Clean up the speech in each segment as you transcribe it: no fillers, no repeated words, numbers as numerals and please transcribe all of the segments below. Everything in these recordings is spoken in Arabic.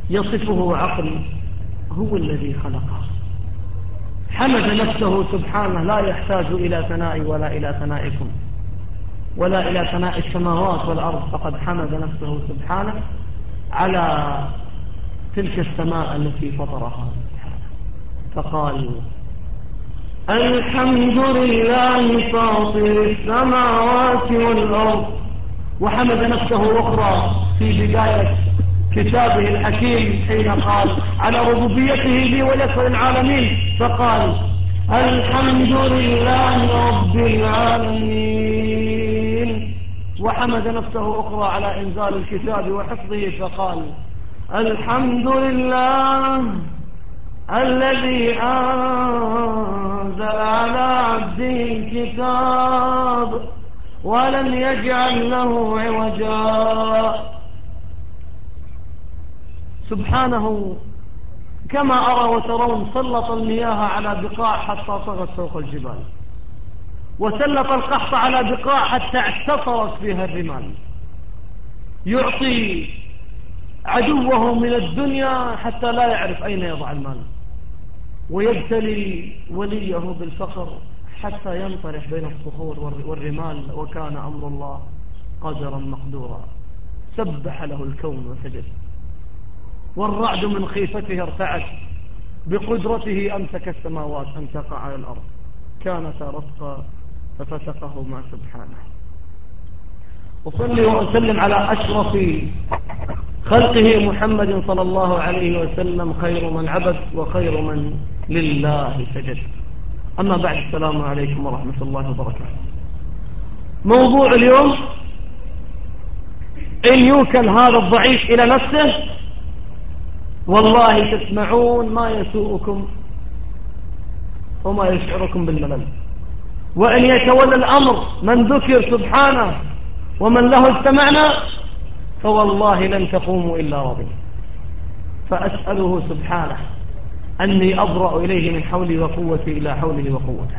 يصفه عقل هو الذي خلقه. حمد نفسه سبحانه، لا يحتاج إلى ثناء ولا إلى ثنائكم ولا إلى ثناء السماوات والأرض، فقد حمد نفسه سبحانه على تلك السماء التي فطرها فقال: الحمد لله فاطر السماوات والأرض. وحمد نفسه أخرى في بداية كتابه الحكيم حين قال على ربوبيته لي ولك وللعالمين، فقال: الحمد لله رب العالمين. وحمد نفسه أخرى على إنزال الكتاب وحفظه فقال: الحمد لله الذي أنزل على عبده الكتاب ولم يجعل له عوجا. سبحانه كما أرى وترون سلط المياه على بقاع حتى صغت فوق الجبال، وسلط القحط على بقاع حتى اعتصرت فيها الرمال، يعطي عدوه من الدنيا حتى لا يعرف أين يضع المال، ويبتلي وليه بالفقر حتى ينطرح بين الصخور والرمال، وكان أمر الله قدرا مقدورا. سبح له الكون وسجد، والرعد من خيفته ارتعد، بقدرته أمسك السماوات أن تقع على الأرض، كانتا رتقا ففتقهما سبحانه. وصلي وأسلم على أشرف خلقه محمد صلى الله عليه وسلم، خير من عبد وخير من لله سجد. أما بعد، السلام عليكم ورحمة الله وبركاته. موضوع اليوم: إن يوكل هذا الضعيف إلى نفسه والله تسمعون ما يسوءكم وما يشعركم بالملل، وإن يتولى الأمر من ذكر سبحانه ومن له استمعنا فوالله لن تقوموا إلا رضي. فأسأله سبحانه أني أبرأ إليه من حولي وقوتي إلى حوله وقوته.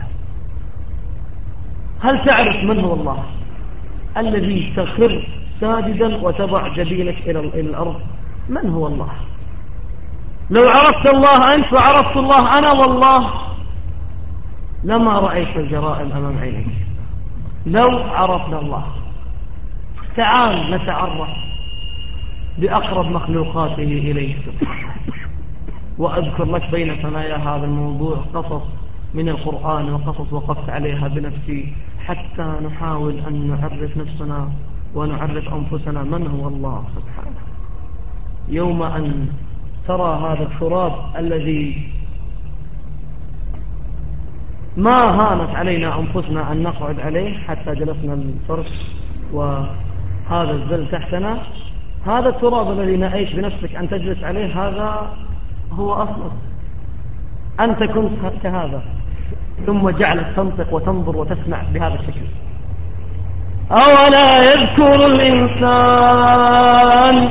هل تعرف من هو الله الذي تخر ساجدا وتضع جبينك إلى الأرض؟ من هو الله؟ لو عرفت الله أنت وعرفت الله أنا والله لما رأيت الجرائم أمام عينك. لو عرفنا الله. تعال نتعرف بأقرب مخلوقاته إليه سبحانه. وأذكر لك بين ثنايا هذا الموضوع قصص من القرآن وقصص وقفت عليها بنفسي حتى نحاول أن نعرف نفسنا ونعرف أنفسنا من هو الله سبحانه. يوم أن ترى هذا التراب الذي ما هانت علينا أنفسنا أن نقعد عليه حتى جلسنا الفرش وهذا الزل تحتنا، هذا التراب الذي نعيش بنفسك أن تجلس عليه، هذا هو أصلك. أنت كنت كهذا، ثم جعلك تنطق وتنظر وتسمع بهذا الشكل. أولا يذكر الإنسان،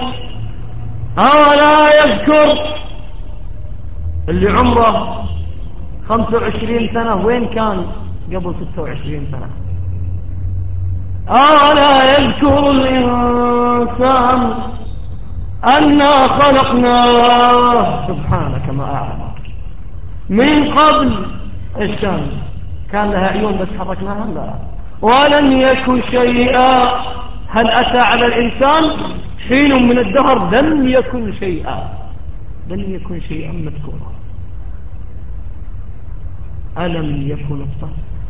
أولا يذكر اللي عمره 25 سنة وين كان قبل 26 سنة؟ أولا يذكر الإنسان أنا خلقناه سبحانك ما أعلم من قبل الشمس، كان لها عيون بس حركناها؟ لا. ولم يكن شيئا. هل أتى على الإنسان حين من الدهر لم يكن شيئا، لم يكن شيئا مذكورا. ألم يكن نطفة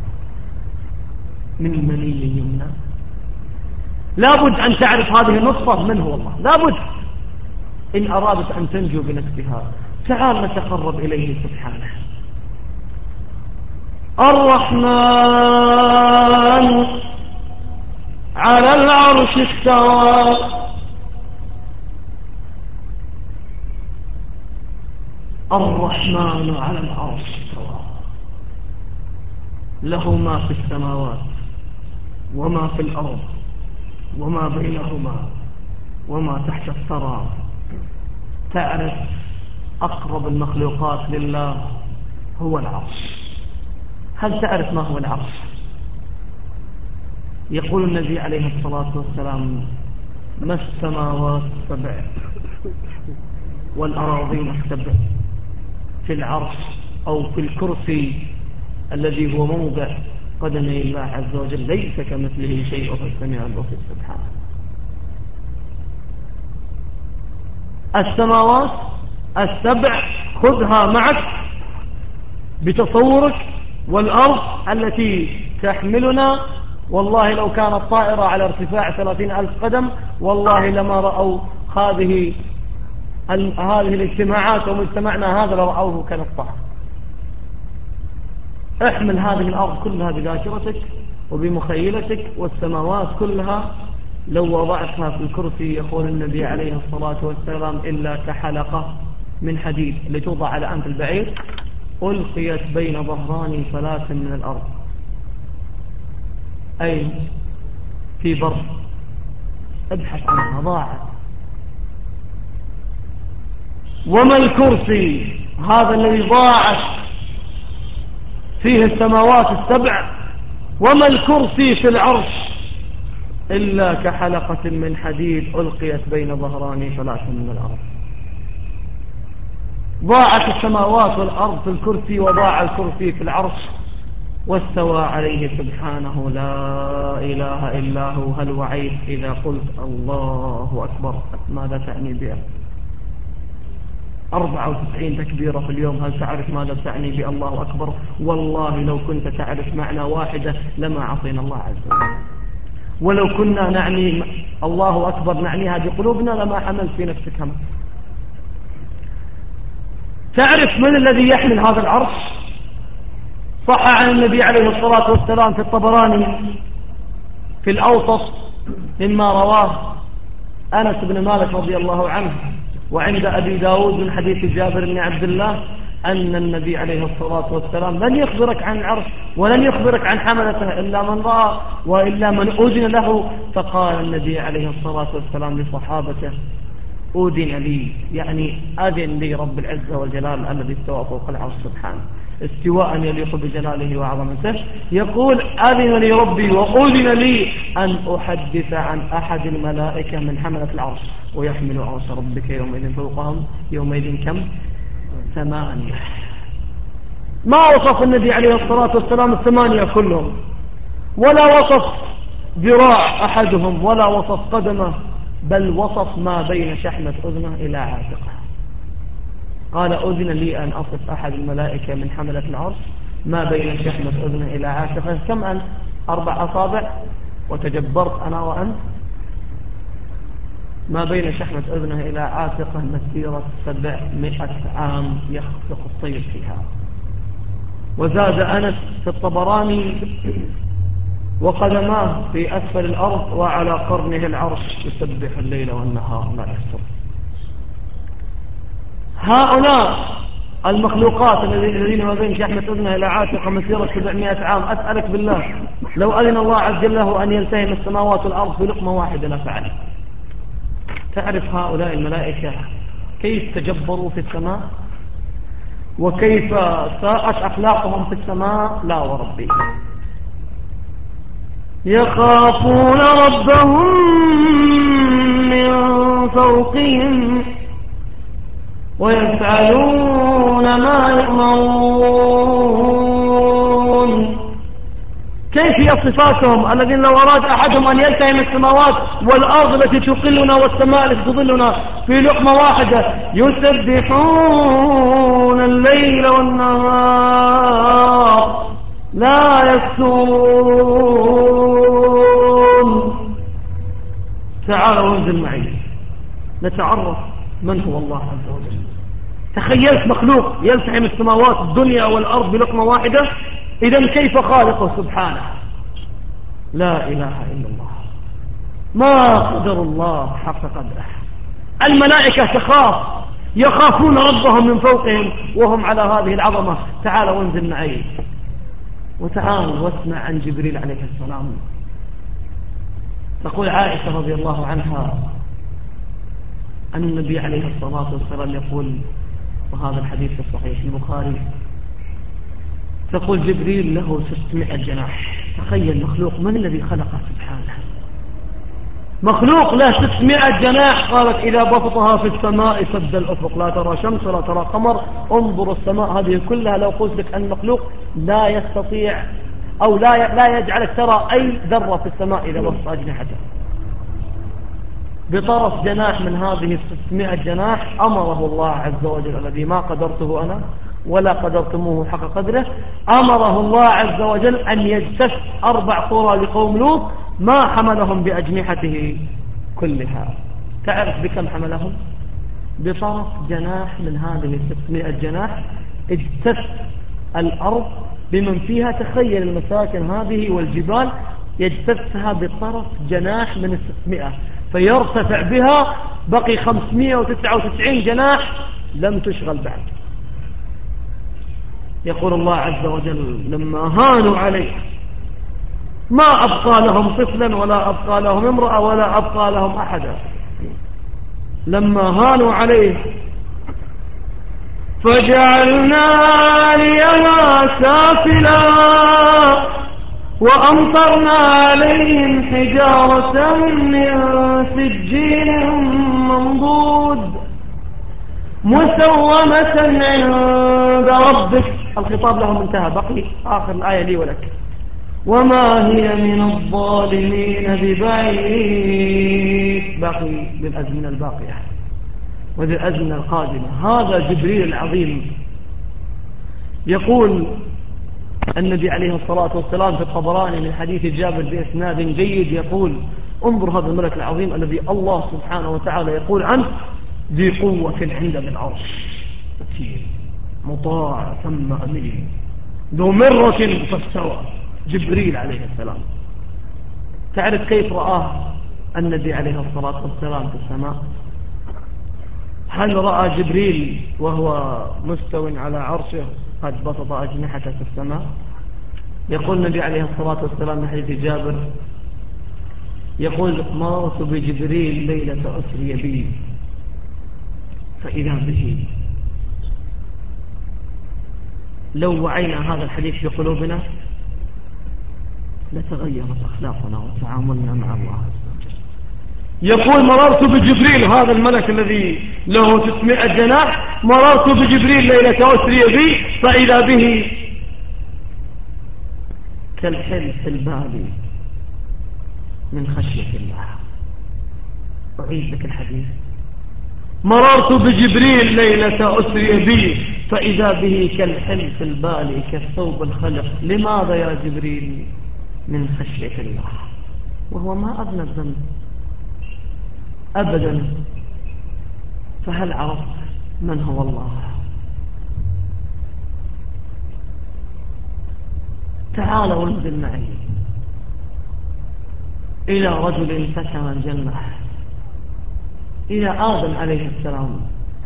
من مني يمنى. لابد أن تعرف هذه النطفة من هو الله، لابد إن أرادت أن تنجو بنفسها. تعال نتقرب إليه سبحانه. الرحمن على العرش استوى. الرحمن على العرش استوى، له ما في السماوات وما في الأرض وما بينهما وما تحت الثرى. تعرف أقرب المخلوقات لله هو العرش. هل تعرف ما هو العرش؟ يقول النبي عليه الصلاة والسلام: ما السماوات السبع والأراضين السبع في العرش أو في الكرسي الذي هو موضع قدمي الله عز وجل ليس كمثله شيء وهو السميع البصير سبحانه. السماوات السبع خذها معك بتصورك، والأرض التي تحملنا والله لو كانت طائرة على ارتفاع 30,000 قدم والله لما رأوا هذه الاجتماعات ومجتمعنا هذا لرأوه كنطاح. احمل هذه الأرض كلها بذاكرتك وبمخيلتك، والسماوات كلها لو وضعتها في الكرسي يقول النبي عليه الصلاة والسلام إلا كحلقة من حديد لتوضع على أنف البعير ألقيت بين ظهران 3 من الأرض، أي في بر ابحث عنها ضاعت. وما الكرسي هذا الذي ضاعت فيه السماوات السبع، وما الكرسي في العرش إلا كحلقة من حديد ألقيت بين ظهران 3 من الأرض. ضاعت السماوات والأرض في الكرسي وضاع الكرسي في العرش واستوى عليه سبحانه لا إله إلا هو. هل وعيت إذا قلت الله أكبر ماذا تعني بها؟ 94 تكبيرة في اليوم، هل تعرف ماذا تعني بالله أكبر؟ والله لو كنت تعرف معنى واحدة لما عصينا الله عز وجل، ولو كنا نعني الله أكبر نعنيها بقلوبنا لما حملت في نفسك هم. تعرف من الذي يحمل هذا العرش؟ صح عن النبي عليه الصلاة والسلام في الطبراني في الأوسط مما رواه أنس بن مالك رضي الله عنه، وعند أبي داود من حديث جابر بن عبد الله أن النبي عليه الصلاة والسلام لن يخبرك عن العرش ولن يخبرك عن حملته إلا من رأى وإلا من أذن له. فقال النبي عليه الصلاة والسلام لصحابته أذن لي، يعني أذن لي رب العزة والجلال الذي استوى فوق العرش سبحانه استواء يليق بجلاله وعظمته، يقول أذن لي ربي وأذن لي أن أحدث عن أحد الملائكة من حملة العرش ويحمل عرش ربك يومئذ فوقهم يومئذ كم؟ 8. ما وصف النبي عليه الصلاة والسلام 8 كلهم، ولا وصف ذراع أحدهم ولا وصف قدمه، بل وصف ما بين شحمة أذنه إلى عاتقه. قال أذن لي أن أصف أحد الملائكة من حملة العرش ما بين شحمة أذنه إلى عاتقه. كم أنت؟ 4 أصابع وتجبرت أنا وأنت. ما بين شحمة أذنه إلى عاتقه مسيرة 700 عام يخفق الطير فيها. وزاد أنس في الطبراني وقدماه في أسفل الأرض وعلى قرنه العرش يسبح الليل والنهار لا يفتر. هؤلاء المخلوقات الذين ما بين شحمة أذنه إلى عاتقه مسيرة 700 عام، أسألك بالله لو أذن الله عز وجل له أن يلتهم السماوات والأرض بلقمة واحدة لفعل. تعرف هؤلاء الملائكة كيف تجبروا في السماء وكيف ساءت أخلاقهم في السماء؟ لا وربي. يخافون ربهم من فوقهم ويفعلون ما يؤمرون. كيف هي صفاتهم الذين لو أراد أحدهم أن يلتهم السماوات والأرض التي تقلنا والسماء التي تظلنا في لقمة واحدة يسبحون الليل والنهار لا يفترون. تعالوا وانزل معي نتعرف من هو الله عز وجل. تخيلت مخلوق يلتحم السماوات الدنيا والأرض بلقمة واحدة، إذن كيف خالقه سبحانه؟ لا إله إلا الله. ما قدر الله حق قدره. الملائكة يخافون ربهم من فوقهم وهم على هذه العظمة. تعال وانزل معي وتعال واسمع عن جبريل عليه السلام. تقول عائشة رضي الله عنها أن النبي عليه الصلاة والسلام يقول، وهذا الحديث في الصحيح البخاري، تقول جبريل له 600 جناح. تخيل مخلوق من الذي خلقه سبحانه؟ مخلوق له 600 جناح، قالت إذا بسطها في السماء سد الأفق، لا ترى شمس ولا ترى قمر، انظر السماء هذه كلها. لو قلت لك أن المخلوق لا يستطيع أو لا يجعلك ترى أي ذرة في السماء إذا بسط أجنحته. بطرف جناح من هذه 600 جناح أمره الله عز وجل الذي ما قدرته أنا ولا قدرتموه حق قدره، أمره الله عز وجل أن يجتث 4 قرى لقوم لوط ما حملهم بأجنحته كلها. تعرف بكم حملهم؟ بطرف جناح من هذه 600 جناح اجتث الأرض بمن فيها. تخيل المساكن هذه والجبال يجتثها بطرف جناح من 600، فيرتفع بها. بقي 599 جناح لم تشغل بعد. يقول الله عز وجل لما هانوا عليه ما أبقى لهم طفلا ولا أبقى لهم امرأة ولا أبقى لهم أحدا. لما هانوا عليه فجعلنا عليها سافلا وأمطرنا عليهم حجارة من سجيل منضود مسومة عند ربك. الخطاب لهم انتهى، بقي آخر الآية لي ولك. وما هي من الظالمين ببعيد. باقي للأزمنة الباقية وللأزمنة القادمة. هذا جبريل العظيم. يقول النبي عليه الصلاة والسلام في الطبراني من حديث جابر بإسناد جيد، يقول انظر هذا الملك العظيم الذي الله سبحانه وتعالى يقول عنه ذي قوة عند بالعرش مطاع ثم أمين ذو مرة فاستوى. جبريل عليه السلام. تعرف كيف رآه النبي عليه الصلاة والسلام في السماء؟ هل رأى جبريل وهو مستو على عرشه قد بسط أجنحته في السماء؟ يقول النبي عليه الصلاة والسلام من حديث جابر، يقول مررت بجبريل ليلة أسري بي فإذا به. لو وعينا هذا الحديث في قلوبنا لتغيرت أخلاقنا وتعاملنا مع الله. يقول مررت بجبريل هذا الملك الذي له 600 جناح، مررت بجبريل ليلة أسري بي فإذا به كالحل في البال من خشية الله. أعيد لك الحديث. مررت بجبريل ليلة أسري بي فإذا به كالحل في البال كالثوب الخلق. لماذا يا جبريل؟ من خشية الله، وهو ما أذنب ذنب أبدا. فهل عرفت من هو الله؟ تعال وانزل معي إلى رجل سكن الجنة، إلى آدم عليه السلام،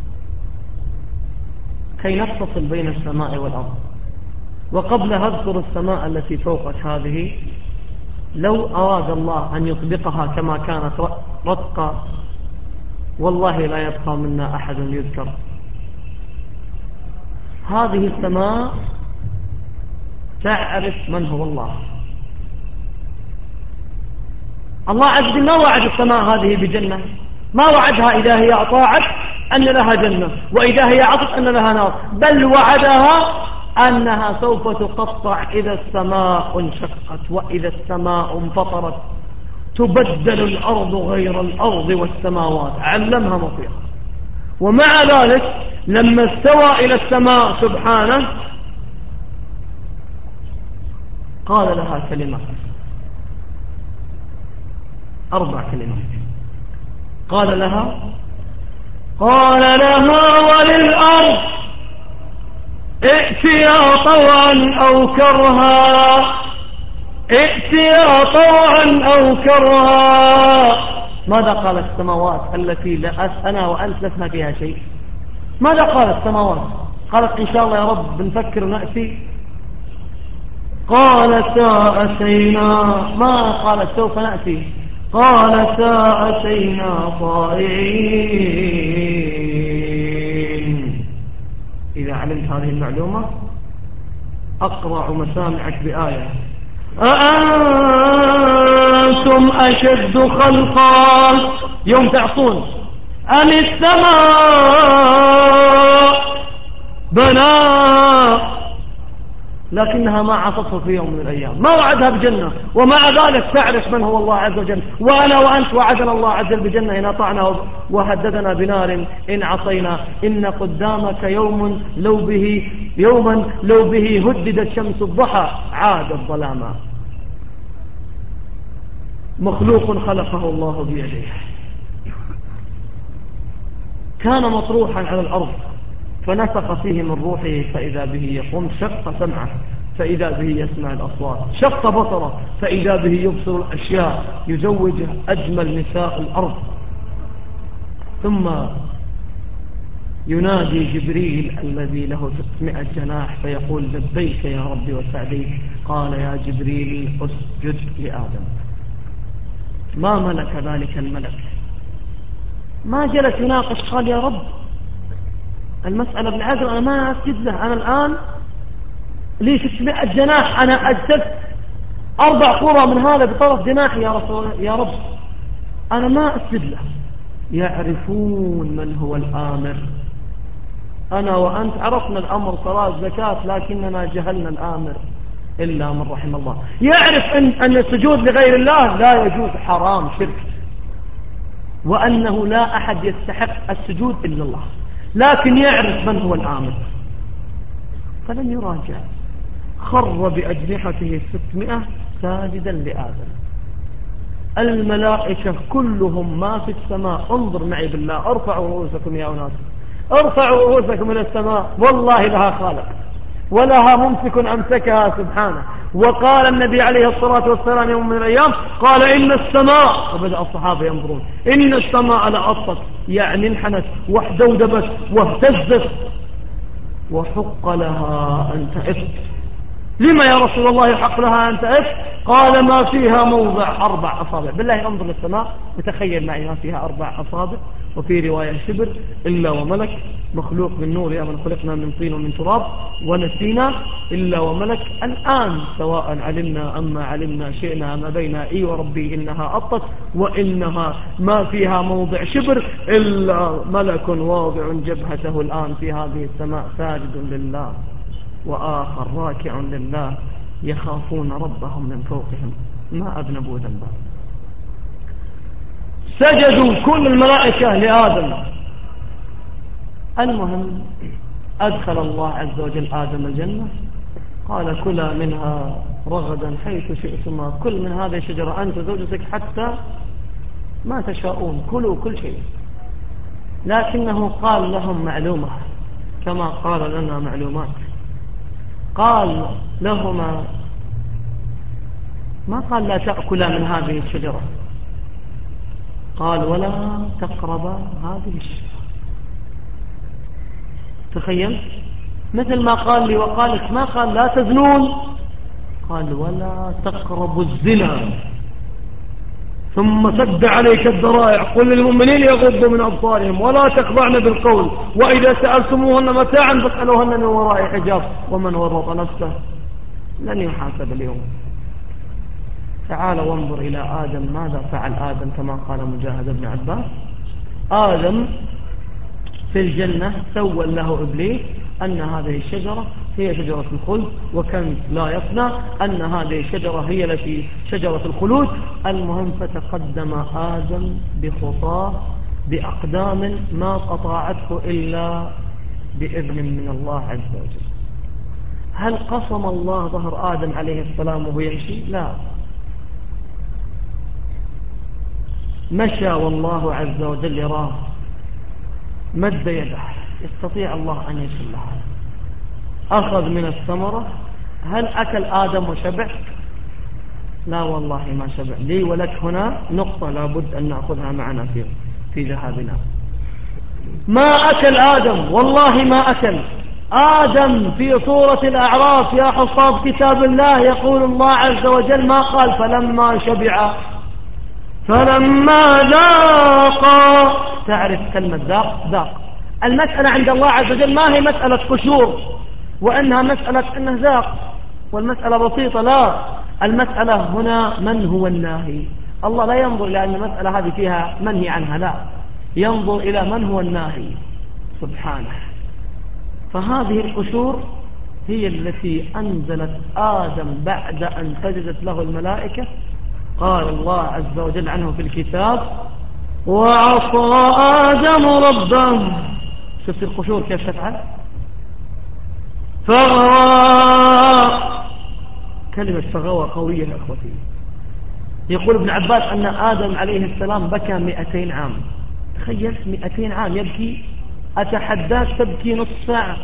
كي نفصل بين السماء والأرض. وقبل أذكر السماء التي فوقك هذه، لو أراد الله أن يطبقها كما كانت رتقة والله لا يبقى منا أحد يذكر. هذه السماء تعرف من هو الله. الله عز وجل ما وعد السماء هذه بجنة، ما وعدها إذا هي أطاعت أن لها جنة وإذا هي عطت أن لها نار، بل وعدها أنها سوف تقطع إذا السماء انشقت وإذا السماء انفطرت، تبدل الأرض غير الأرض والسماوات. علمها مطيرا. ومع ذلك لما استوى إلى السماء سبحانه قال لها كلمات، 4 كلمات. قال لها وللأرض ائتيا طوعا أو كرها، ائتيا طوعا أو كرها. ماذا قالت السماوات التي لا أنا وأنت لسنا فيها شيء؟ ماذا قالت السماوات؟ قالت إن شاء الله يا رب بنفكر ونأتي. قالتا أتينا، ما قالت سوف نأتي، قالتا أتينا طائعين. إذا علمت هذه المعلومة أقرع مسامعك بآية: أأنتم أأنتم أشد خلقا يوم تعصون أم السماء بناء، لكنها ما عصته في يوم من الأيام، ما وعدها بجنة، ومع ذلك تعرف من هو الله عز وجل. وأنا وأنت وعدنا الله عز وجل بجنة إن أطعنا، وهددنا بنار إن عصينا. إن قدامك يوما لو به هددت شمس الضحى عاد الظلاما. مخلوق خلقه الله بيده، كان مطروحا على الأرض فنفخ فيه من روحه فإذا به يقوم، شق سمعه فإذا به يسمع الأصوات، شق بصره فإذا به يبصر الأشياء، يزوج أجمل نساء الأرض. ثم ينادي جبريل الذي له 600 جناح فيقول لبيك يا ربي وسعديك. قال يا جبريل اسجد لآدم. ما ملك ذلك الملك، ما جلس يناقش، قال يا رب المسألة بالعقل، أنا ما أسجد له، أنا الآن لي 600 جناح، أنا أجسدت 4 قرى من هذا بطرف جناحي يا رسول الله، يا رب أنا ما أسجد له. يعرفون من هو الآمر. أنا وأنت عرفنا الأمر صلاة زكاة، لكننا جهلنا الآمر إلا من رحم الله. يعرف أن السجود لغير الله لا يجوز، حرام، شرك، وأنه لا أحد يستحق السجود إلا الله، لكن يعرف من هو الآمر فلن يراجع. خر بأجنحته 600 ساجدا لآدم. الملائكة كلهم ما في السماء، انظر معي بالله، ارفعوا رؤوسكم يا أناس، ارفعوا رؤوسكم من السماء، والله لها خالق ولها ممسك أمسكها سبحانه. وقال النبي عليه الصلاة والسلام يوم من الأيام، قال إن السماء، وبدأ الصحابة ينظرون، إن السماء لأطت، يعني انحنت واحدودبت واهتزت، وحق لها أن تئس. لما يا رسول الله يحق لها أن تئس؟ قال ما فيها موضع 4 أصابع. بالله انظر للسماء وتخيل معي، ما فيها 4 أصابع، وفي رواية شبر، إلا وملك مخلوق من نور، يا من خلقنا من طين ومن تراب ونسينا، إلا وملك. الآن سواء علمنا أما علمنا شئنا ما بين إي وربي إنها أطت، وإنها ما فيها موضع شبر إلا ملك واضع جبهته الآن في هذه السماء ساجد لله، وآخر راكع لله، يخافون ربهم من فوقهم ما أذنبوا ذنبا. سجدوا كل الملائكة لآدم. المهم أدخل الله عز وجل آدم الجنة، قال كلا منها رغدا حيث شئتما، كل من هذه الشجرة أنت وزوجتك حتى ما تشاءون، كلوا كل شيء. لكنه قال لهم معلومة كما قال لنا معلومات. قال لهما، ما قال لا تأكلا من هذه الشجرة، قال ولا تقربا هذه الشجرة. تخيل، مثل ما قال لي وقالك، ما قال لا تزنون، قال ولا تقربوا الزنا. ثم سد عليك الذرائع، قل للمؤمنين يغضوا من أبصارهم ولا تخضعن بالقول، وإذا سألتموهن متاعا فاسألوهن من وراء حجاب، ومن ورط نفسه لن يحاسب اليوم. تعال وانظر إلى آدم، ماذا فعل آدم؟ كما قال مجاهد بن عباس، آدم في الجنة سول له إبليس أن هذه الشجرة هي شجرة الخلد وكنز لا يفنى، أن هذه الشجرة هي التي شجرة الخلود. المهم فتقدم آدم بخطاه بأقدام ما قطعته إلا بإذن من الله عز وجل. هل قصم الله ظهر آدم عليه السلام وهو يمشي؟ لا، مشى والله عز وجل يراه، مد يده، يستطيع الله أن يشلها. أخذ من الثمرة، هل أكل آدم وشبع؟ لا والله ما شبع. لي ولك هنا نقطة لابد أن نأخذها معنا في ذهابنا. ما أكل آدم، والله ما أكل آدم. في سورة الأعراف يا حفاظ كتاب الله يقول الله عز وجل، ما قال فلما شبع، فلما ذاق. تعرف كلمة ذاق. المسألة عند الله عز وجل ما هي مسألة قشور وأنها مسألة أنه ذاق والمسألة بسيطة، لا، المسألة هنا من هو الناهي. الله لا ينظر إلى أن المسألة هذه فيها منهي عنها، لا، ينظر إلى من هو الناهي سبحانه. فهذه القشور هي التي أنزلت آدم بعد أن سجدت له الملائكة. قال الله عز وجل عنه في الكتاب: وعصى آدم ربه. شفت القشور كيف تفعل؟ فغوى. كلمة فغوى قوية يا أخوتي. يقول ابن عباس أن آدم عليه السلام بكى 200 عام. تخيل 200 عام يبكي، أتحداك تبكي نص ساعة.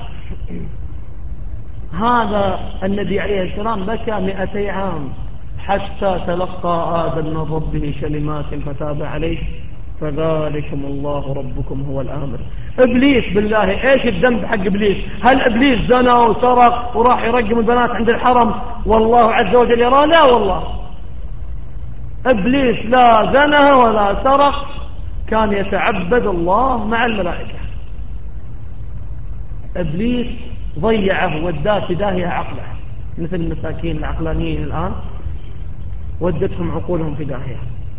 هذا النبي عليه السلام بكى 200 عام حتى تلقى آدم من ربه كلمات فتاب عليه. فذلكم الله ربكم هو الآمر. إبليس بالله إيش الذنب حق إبليس؟ هل إبليس زنى وسرق وراح يرقم البنات عند الحرم والله عز وجل يرى؟ لا والله، إبليس لا زنى ولا سرق، كان يتعبد الله مع الملائكة. إبليس ضيعه وداه في داهية عقله، مثل المساكين العقلانيين الآن ودتهم عقولهم في داهية.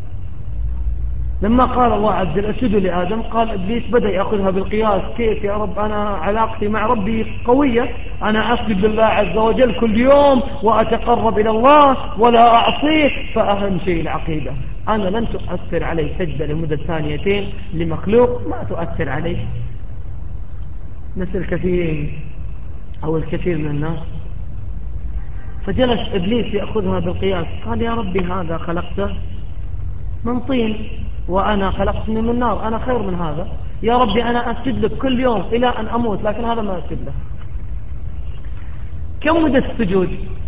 لما قال الله عز وجل اسجدوا لآدم، قال إبليس بدأ يأخذها بالقياس: كيف يا رب، أنا علاقتي مع ربي قوية، أنا أسجد لله عز وجل كل يوم وأتقرب إلى الله ولا أعصيه، فأهم شيء العقيدة. أنا لن تؤثر علي سجدة لمدة ثانيتين لمخلوق، ما تؤثر عليه. مثل الكثيرين أو الكثير من الناس. فجلس إبليس يأخذها بالقياس، قال: يا ربي هذا خلقته من طين وأنا خلقتني من نار، أنا خير من هذا، يا ربي أنا أسجد لك كل يوم إلى أن أموت، لكن هذا ما أسجد له. كم مدة السجود؟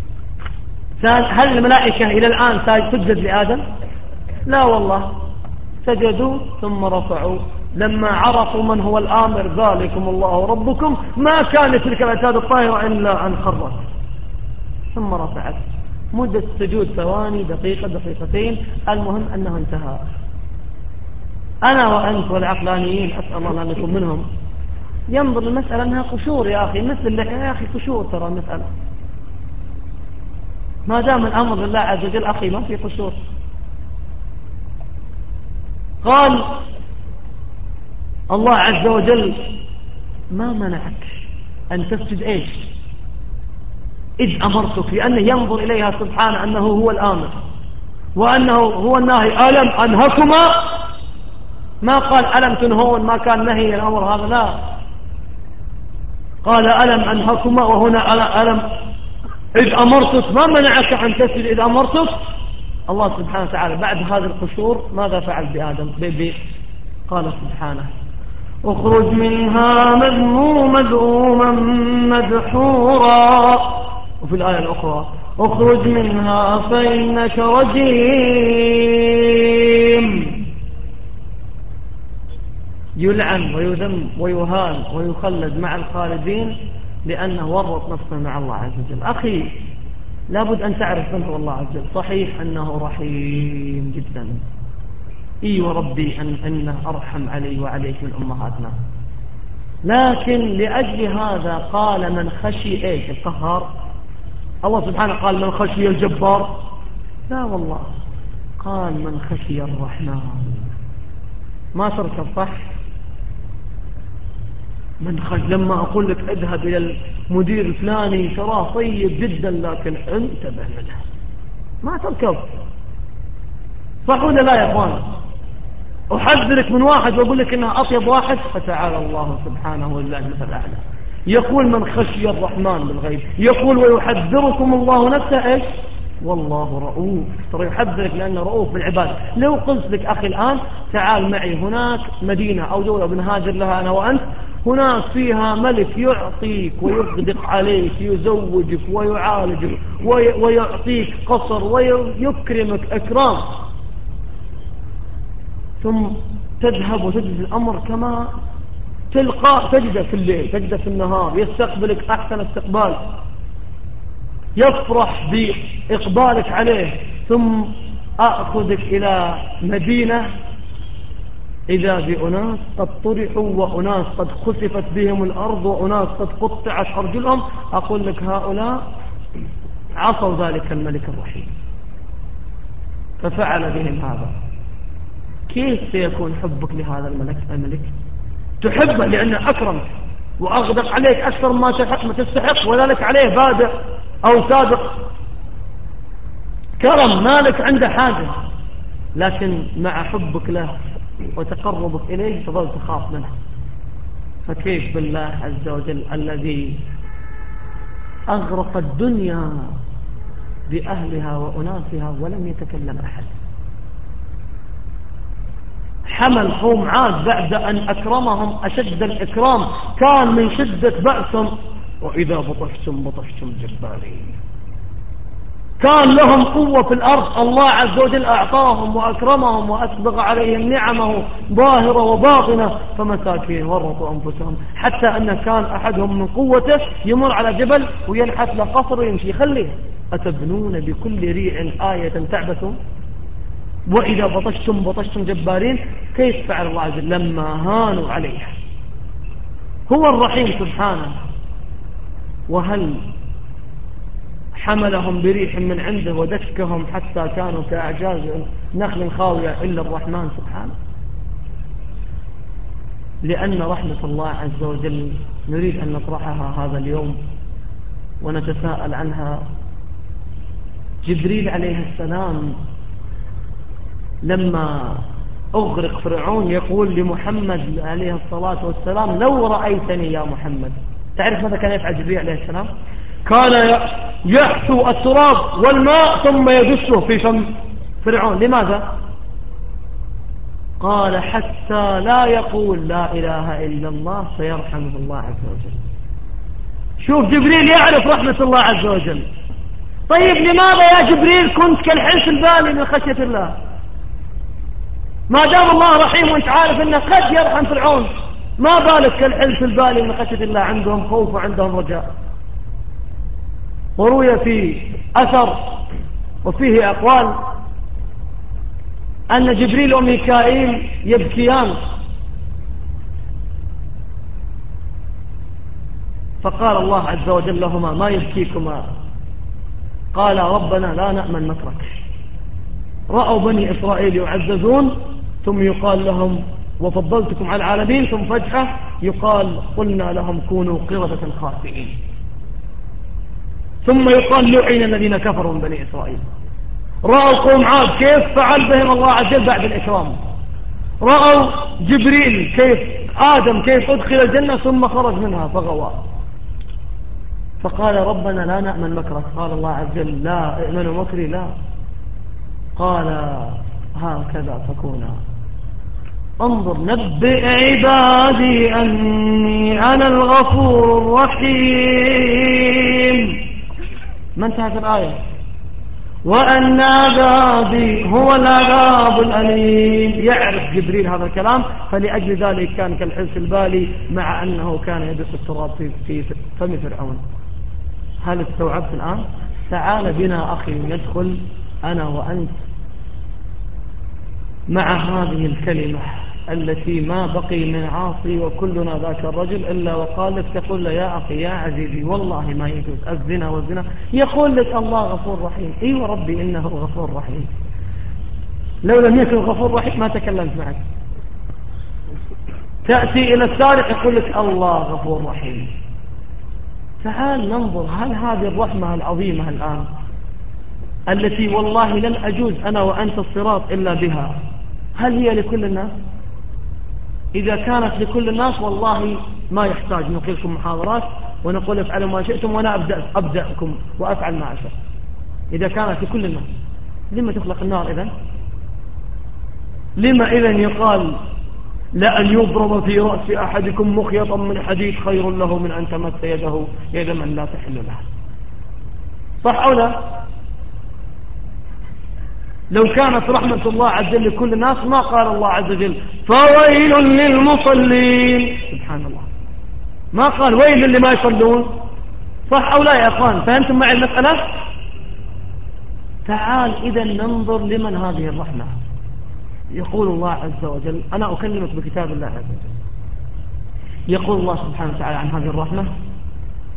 هل الملائكة إلى الآن تسجد لآدم؟ لا والله، سجدوا ثم رفعوا لما عرفوا من هو الآمر: ذلكم الله ربكم. ما كانت تلك الأجساد الطاهرة إلا أن خرت ثم رفعت. مدة السجود ثواني، دقيقة، دقيقتين، المهم أنه انتهى. أنا وأنت والعقلانيين أسأل الله أن نكون منهم ينظر المسألة أنها قشور. يا أخي مثل اللحية يا أخي قشور، ترى المسألة ما دام الأمر لله عز وجل أخي ما في قشور. قال الله عز وجل: ما منعك أن تسجد إيش؟ إذ أمرتك، لأنه ينظر إليها سبحانه أنه هو الآمر وأنه هو الناهي. ألم أنهكما؟ ما قال ألم تنهون، ما كان نهي الأمر هذا، لا، قال ألم أنهكما، وهنا ألم إذ أمرتك. ما منعك أن تسجد إذ أمرتك؟ الله سبحانه وتعالى بعد هذه القشور ماذا فعل بآدم؟ قال سبحانه: اخرج منها مذموما مدحورا مدحورا. وفي الآية الأخرى: اخرج منها فإنك رجيم. يلعن ويذم ويهان ويخلد مع الخالدين لأنه ورط نفسه مع الله عز وجل. أخي لابد أن تعرف من هو الله عز وجل. صحيح أنه رحيم جدا، إي وربي أنه أرحم علي وعليك من أمهاتنا، لكن لأجل هذا قال من خشي إيش؟ القهار. الله سبحانه قال من خشي الجبار؟ لا والله، قال من خشي الرحمن. ما تركب صح؟ من لما أقول لك اذهب إلى المدير الفلاني تراه طيب جدا، لكن انتبه له، ما تركب صح ولا لا يا اخوان؟ أحذرك من واحد وأقول لك إنه أطيب واحد، فتعالى الله سبحانه ولله المثل الأعلى. يقول من خشي الرحمن بالغيب، يقول ويحذركم الله نفسه إيش؟ والله رؤوف. ترى يحذرك لأنه رؤوف بالعباد. لو قلت لك أخي الآن تعال معي هناك مدينة أو دولة بنهاجر لها أنا وأنت، هناك فيها ملك يعطيك ويغدق عليك، يزوجك ويعالجك ويعطيك قصر ويكرمك إكرام، ثم تذهب وتجد الأمر كما تلقى، تجده في الليل، تجده في النهار، يستقبلك أحسن استقبال، يفرح بإقبالك عليه، ثم أخذك إلى مدينة إذا بأناس قد طرحوا وأناس قد خسفت بهم الأرض وأناس قد قطعت أرجلهم. أقول لك هؤلاء عصوا ذلك الملك الرحيم. ففعل بهم هذا. كيف سيكون حبك لهذا الملك؟ تحبه لأنه أكرمك وأغدق عليك أكثر ما تستحق، وذلك عليه بادئ أو سابق كرم، مالك عنده حاجة، لكن مع حبك له وتقربك إليه تظل تخاف منه. فكيف بالله عز وجل الذي أغرق الدنيا بأهلها وأناسها ولم يتكلم أحد؟ حمل قوم عاد بعد أن أكرمهم أشد الإكرام، كان من شدة بأسهم وإذا بطشتم جبارين. كان لهم قوة في الأرض، الله عز وجل أعطاهم وأكرمهم وأسبغ عليهم نعمه ظاهرة وباطنة، فمساكين ورطوا أنفسهم، حتى أن كان أحدهم من قوته يمر على جبل وينحت له قصر ويمشي خليه. أتبنون بكل ريع آية تعبثون وإذا بطشتم جبارين. كيف فعل الله عز وجل لما هانوا عليه؟ هو الرحيم سبحانه. وهل حملهم بريح من عنده ودكهم حتى كانوا كأعجاز نخل خاوية إلا الرحمن سبحانه؟ لأن رحمة الله عز وجل نريد أن نطرحها هذا اليوم ونتساءل عنها. جبريل عليه السلام لما أغرق فرعون يقول لمحمد عليه الصلاة والسلام لو رأيتني يا محمد. تعرف ماذا كان يفعل جبريل عليه السلام؟ كان يحثو التراب والماء ثم يدسه في فم فرعون. لماذا؟ قال حتى لا يقول لا إله إلا الله فيرحمه الله عز وجل. شوف جبريل يعرف رحمة الله عز وجل. طيب لماذا يا جبريل كنت كالحلف البالي من خشية الله؟ ما دام الله رحيم وانت عارف انه قد يرحم فرعون، ما بالك كالحلف البالي من خشية الله؟ عندهم خوف وعندهم رجاء. وروي في أثر وفيه أقوال أن جبريل وميكائيل يبكيان، فقال الله عز وجل لهما ما يبكيكما؟ قال ربنا لا نأمن مكرك. رأوا بني إسرائيل يعززون ثم يقال لهم وفضلتكم على العالمين، ثم فجأة يقال قلنا لهم كونوا قردة خاسئين، ثم يقال لعن الذين كفروا من بني إسرائيل. رأوا قوم عاد كيف فعل بهم الله عز وجل بعد الإكرام. رأوا جبريل كيف آدم كيف أدخل الجنة ثم خرج منها فغوى. فقال ربنا لا نأمن مكرك. قال الله عز وجل لا ائمنوا مكري لا. قال هكذا تكونا. انظر نبئ عبادي أني أنا الغفور الرحيم. ما انتهت الآية؟ وأن عذابي هو العذاب الأليم. يعرف جبريل هذا الكلام، فلأجل ذلك كان كالحلف البالي مع أنه كان يدس التراب في فم فرعون. هل استوعبت الآن؟ تعال بنا أخي ندخل أنا وأنت مع هذه الكلمة التي ما بقي من عاصي وكلنا ذاك الرجل إلا وقال لك تقول له يا أخي يا عزيزي والله ما يجوز الزنا والزنا. يقول لك الله غفور رحيم. ايوه ربي إنه غفور رحيم. لو لم يكن غفور رحيم ما تكلمت معك. تأتي إلى السارق يقول لك الله غفور رحيم. تعال ننظر هل هذه الرحمة العظيمة الآن التي والله لن أجوز أنا وأنت الصراط إلا بها، هل هي لكل الناس؟ إذا كانت لكل الناس والله ما يحتاج نقلكم محاضرات ونقول افعلوا ما شئتم وأنا أبدأكم وأفعل ما أشاء. إذا كانت لكل الناس لما تخلق النار إذن؟ لما إذن يقال لأن يضرب في رأس أحدكم مخيطا من حديد خير له من أن تمس يده يد من لا تحل له؟ صح أو لا؟ لو كانت رحمة الله عز وجل لكل الناس ما قال الله عز وجل فويل للمصلين. سبحان الله، ما قال ويل اللي ما يصلون. صح أو لا يا أخوان؟ فهمتم معي المسألة؟ تعال إذا ننظر لمن هذه الرحمة. يقول الله عز وجل، أنا أكلمك بكتاب الله عز وجل، يقول الله سبحانه وتعالى عن هذه الرحمة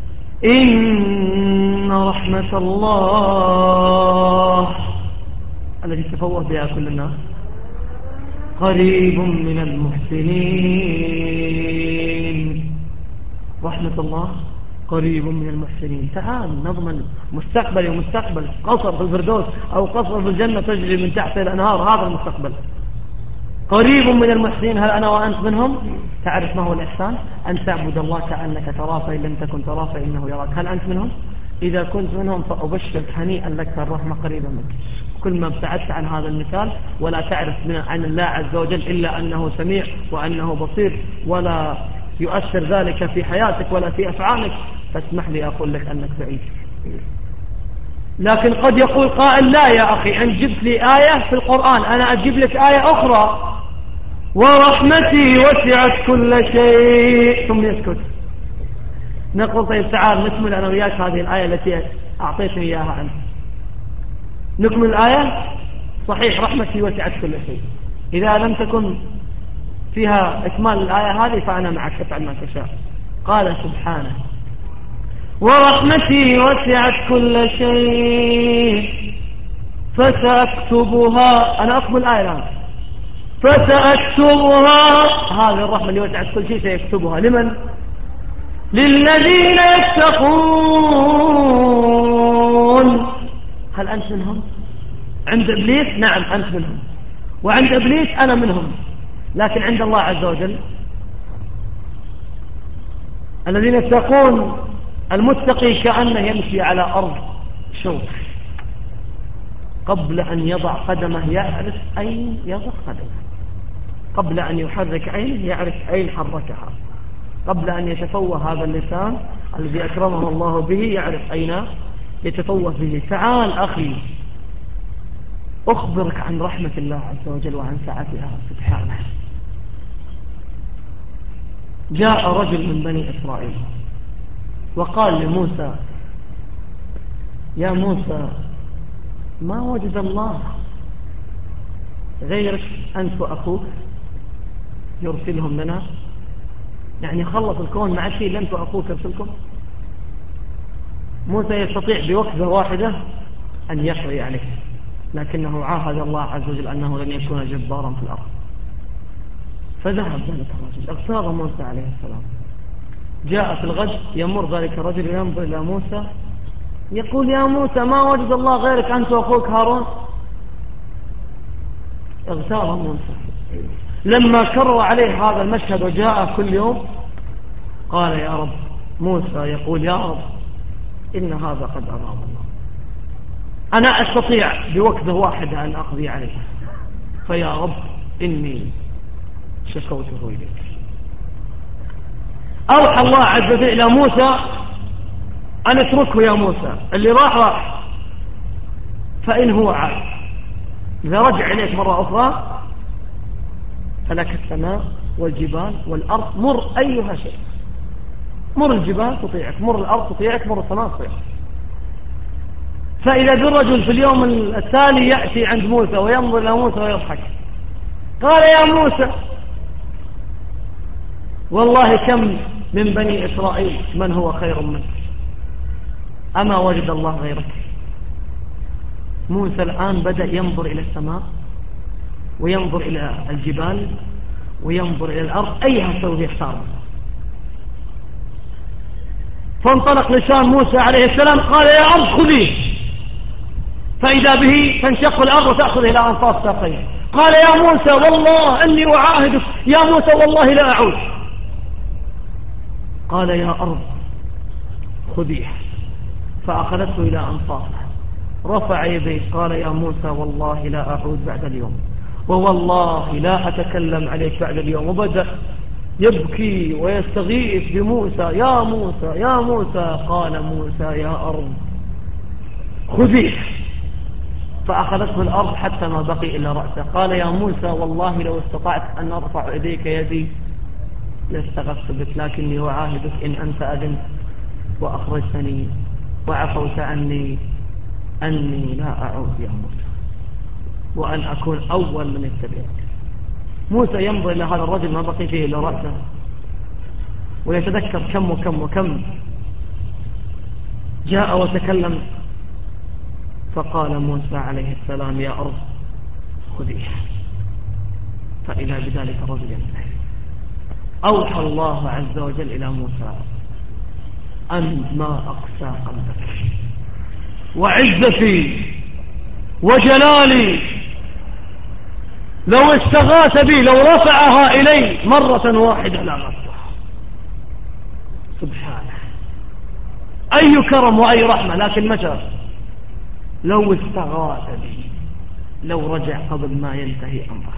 إن رحمة الله التي تفوه بها كل الناس؟ قريب من المحسنين. رحمة الله قريب من المحسنين. تعال نضمن مستقبل ومستقبل قصر في الفردوس أو قصر في الجنة تجري من تحت الأنهار، هذا المستقبل. قريب من المحسنين. هل أنا وأنت منهم؟ تعرف ما هو الإحسان؟ أن تعبد الله كأنك تراه فإن لم تكن تراه فإنه يراك. هل أنت منهم؟ إذا كنت منهم فأبشرك هنيئا لك، فالرحمة قريبة منك. كل ما ابتعدت عن هذا المثال ولا تعرف عن الله عز وجل إلا أنه سميع وأنه بصير، ولا يؤثر ذلك في حياتك ولا في أفعالك، فاسمح لي أقول لك أنك بعيد. لكن قد يقول قائل: لا يا أخي، أن جبت لي آية في القرآن، أنا أجيب لك آية أخرى: ورحمتي وسعت كل شيء، ثم يسكت. نقول: طيب تعال نكمل أنا وياك هذه الآية التي أعطيتني إياها أنت. نكمل الآية. صحيح رحمتي وسعت كل شيء، إذا لم تكن فيها إكمال الآية هذه فأنا معك، افعل ما تشاء. قال سبحانه: ورحمتي وسعت كل شيء فسأكتبها. أنا أقبل الآية الآن. فسأكتبها، هذه الرحمة اللي وسعت كل شيء سيكتبها لمن؟ للذين يتقون. هل أنت منهم؟ عند إبليس نعم أنت منهم، وعند إبليس أنا منهم، لكن عند الله عز وجل الذين يتقون، المتقي كأنه يمشي على أرض شوك، قبل أن يضع قدمه يعرف أين يضع قدمه، قبل أن يحرك عينه يعرف أين حركها، قبل أن يتفوه هذا اللسان الذي أكرمه الله به يعرف أين يتفوه به. تعال أخي أخبرك عن رحمة الله عز وجل وعن سعتها سبحانه. جاء رجل من بني إسرائيل وقال لموسى: يا موسى، ما وجد الله غيرك أنت وأخوك يرسلهم لنا؟ يعني خلص الكون مع شيء لم وأخوك يرسلكم؟ موسى يستطيع بوقفة واحدة أن يحوي عليه، لكنه عاهد الله عز وجل أنه لن يكون جبارا في الأرض. فذهب ذلك الرجل، اغتاظ موسى عليه السلام. جاء في الغد يمر ذلك الرجل ينظر إلى موسى يقول: يا موسى، ما وجد الله غيرك أنت وأخوك هارون؟ اغتاظ موسى. لما كرر عليه هذا المشهد وجاء كل يوم قال: يا رب، موسى يقول: يا رب، إن هذا قد أراد الله، أنا أستطيع بوقفة واحدة أن أقضي عليه، فيا رب إني شكوته إليك. أوحى الله عز وجل إلى موسى أن اتركه يا موسى، اللي راح فإن هو عاد، إذا رجع إليك مرة أخرى فلك السماء والجبال والأرض، مر أيها شيء، مر الجبال تطيعك، مر الأرض تطيعك، مر السماء تطيعك. فإذا الرجل في اليوم التالي يأتي عند موسى وينظر إلى موسى ويضحك، قال: يا موسى، والله كم من بني إسرائيل من هو خير منك، أما وجد الله غيرك؟ موسى الآن بدأ ينظر إلى السماء وينظر إلى الجبال وينظر إلى الأرض، أيها سوف يختار؟ فانطلق لسان موسى عليه السلام قال: يا أرض خذيه، فإذا به تنشق الأرض وتأخذه إلى أنفاس ساقيه. قال: يا موسى، والله أني أعاهدك، يا موسى والله لا أعود. قال: يا أرض خذيه، فأخذته إلى أنفاسه، رفع يديه قال: يا موسى والله لا أعود بعد اليوم، ووالله لا أتكلم عليك بعد اليوم. وبدأ يبكي ويستغيث بموسى: يا موسى يا موسى. قال موسى: يا أرض خذيه، فأخذته الأرض حتى ما بقي إلا رأسه. قال: يا موسى والله لو استطعت أن أرفع إليك يدي لاستغفت بك، لكني أعاهدك إن أنت أذنت وأخرجتني وعفوت عني أني لا أعود يا موسى، وأن أكون أول من يتبعك. موسى ينظر إلى هذا الرجل ما بقي فيه إلا رأسه ويتذكر كم وكم وكم جاء وتكلم. فقال موسى عليه السلام: يا أرض خذيها. فإذا بذلك الرجل ينتهي. أوحى الله عز وجل إلى موسى أن ما أقسى قلبك وعزتي وجلالي لو استغاث بي لو رفعها إلي مرة واحدة لا غصها. سبحانه، أي كرم وأي رحمة. لكن متى؟ لو استغاث بي، لو رجع قبل ما ينتهي أمره.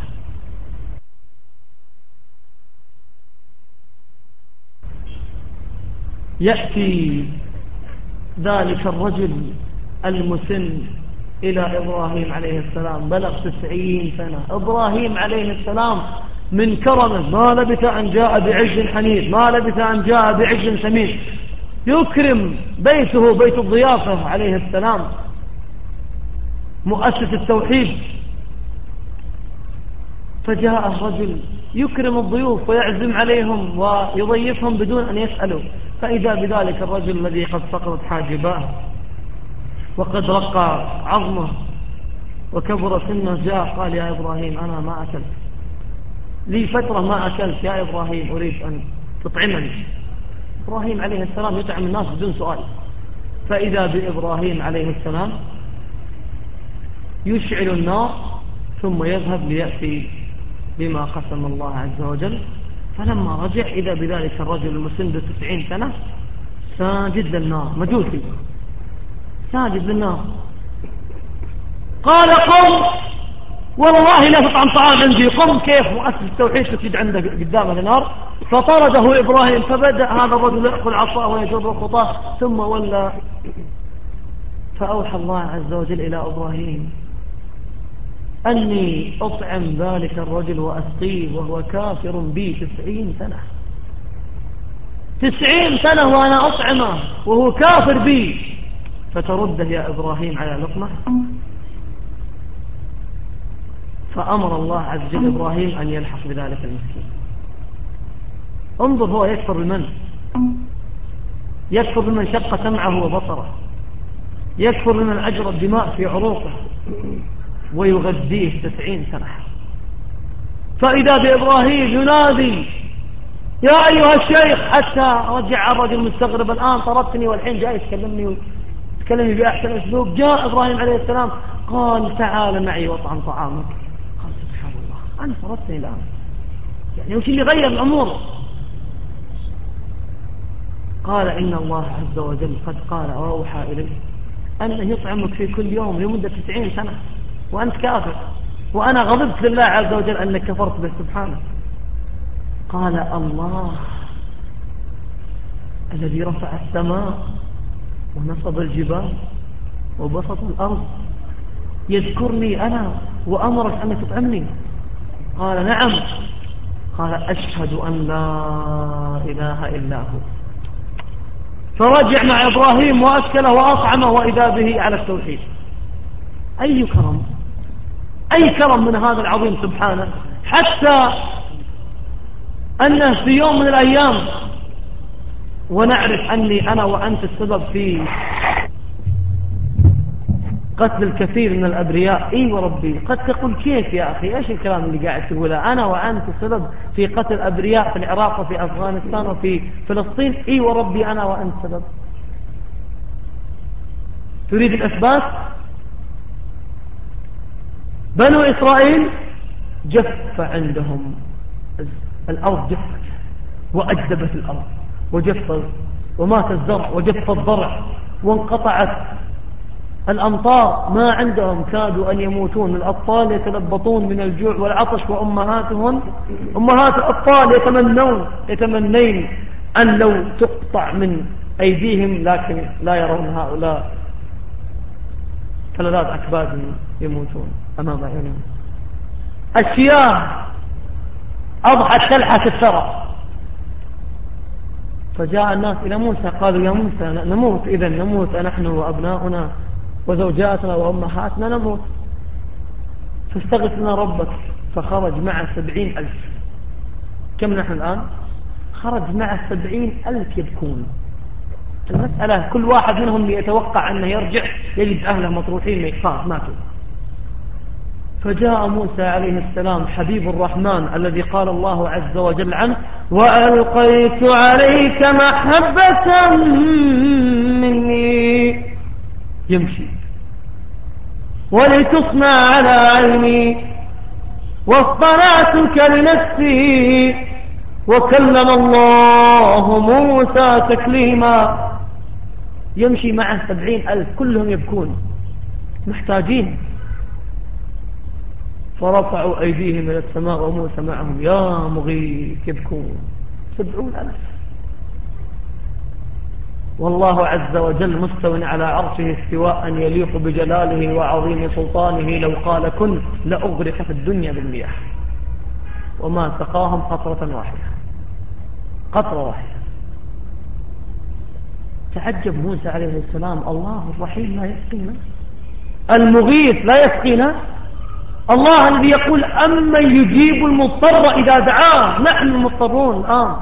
يأتي ذلك الرجل المسن إلى إبراهيم عليه السلام، بلغ 90 سنة. إبراهيم عليه السلام من كرمه ما لبث أن جاء بعجل حنيذ، ما لبث أن جاء بعجل سمين، يكرم بيته بيت الضيافة عليه السلام، مؤسس التوحيد. فجاء الرجل يكرم الضيوف ويعزم عليهم ويضيفهم بدون أن يسألوا. فإذا بذلك الرجل الذي قد سقطت حاجباه وقد رقى عظمه وكبر سنه جاء قال: يا إبراهيم أنا ما أكلت، لي فترة ما أكلت يا إبراهيم، أريد أن تطعمني. إبراهيم عليه السلام يطعم الناس بدون سؤال. فإذا بإبراهيم عليه السلام يشعل النار ثم يذهب ليأتي بما قسم الله عز وجل. فلما رجع إذا بذلك الرجل المسن 90 سنة ساجد للنار، مجوسي ساجد للنار. قال: قم والله لا تطعم طعام عندي. قم كيف مؤسس التوحيد تسجد عنده قدامه النار؟ فطرده إبراهيم. فبدأ هذا الرجل يأخذ عصاه ويجر خطاه ثم ولى. فأوحى الله عز وجل إلى إبراهيم أني أطعم ذلك الرجل وأسقيه وهو كافر بي 90 سنة. 90 سنة وأنا أطعمه وهو كافر بي، فترده يا إبراهيم على لقمة. فأمر الله عز وجل إبراهيم أن يلحق بذلك المسكين. انظر، هو يكفر بالمن؟ يكفر بمن شق سمعه وبصره، يكفر بمن أجرى الدماء في عروقه ويغذيه 90 سنة. فإذا بإبراهيم ينادي: يا أيها الشيخ، حتى رجع الرجل مستغرب، الآن طردتني والحين جاي تكلمني بأحسن أسلوب. جاء إبراهيم عليه السلام قال: تعال معي واطعم طعامك. قال: سبحان الله، أنا طردتني الآن، يعني وش اللي غير الأمور؟ قال: إن الله عز وجل قد قال وأوحى إليه أنه يطعمك في كل يوم لمدة 90 سنة وأنت كافر، وأنا غضبت لله عز وجل أنك كفرت به سبحانه. قال: الله الذي رفع السماء ونصب الجبال وبسط الأرض يذكرني أنا وأمرك أن تطعمني؟ قال: نعم. قال: أشهد أن لا إله إلا هو. فرجع مع إبراهيم وأكله وأطعمه وإذا به على التوحيد. أي كرم، أي كرم من هذا العظيم سبحانه، حتى أنه في يوم من الأيام ونعرف أني أنا وأنت السبب في قتل الكثير من الأبرياء. إي وربي، قد تقول كيف يا أخي، إيش الكلام اللي قاعد تقوله؟ أنا وأنت السبب في قتل الأبرياء في العراق وفي أفغانستان وفي فلسطين. إي وربي أنا وأنت السبب. تريد الأسباب؟ بنو إسرائيل جف عندهم الأرض، جفت وأجدبت الأرض وجف ومات الزرع وجف الضرع وانقطعت الأمطار، ما عندهم، كادوا أن يموتون. الأطفال يتلبطون من الجوع والعطش وأمهاتهم، أمهات الأطفال يتمنين أن لو تقطع من أيديهم، لكن لا يرون هؤلاء فلذات أكباد يموتون أمام عيونهم. الشياه أضحت تلحة الثرى. فجاء الناس إلى موسى قالوا: يا موسى نموت، إذا نموت نحن وأبناؤنا وزوجاتنا وأمهاتنا نموت، فاستغث لنا ربك. فخرج مع 70,000. كم نحن الآن؟ خرج مع 70,000 يبكون. المسألة كل واحد منهم يتوقع أنه يرجع يجد أهله مطروحين ماتوا. فجاء موسى عليه السلام حبيب الرحمن الذي قال الله عز وجل عنه وألقيت عليك محبة مني يمشي ولتصنع على عيني واصطنعتك لنفسي وكلم الله موسى تكليما. يمشي معه 70,000 كلهم يبكون محتاجين، فرفعوا أيديهم إلى السماء وموسى معهم يا مغيث يبكون 70,000. والله عز وجل مستو على عرشه استواء يليق بجلاله وعظيم سلطانه لو قال كن لأغرق في الدنيا بالمياه وما سقاهم قطرة واحدة، قطرة واحدة. تعجب موسى عليه السلام، الله الرحيم لا يسقينا، المغيث لا يسقينا، الله الذي يقول أمن يجيب المضطر إذا دعاه، نحن المضطرون الآن.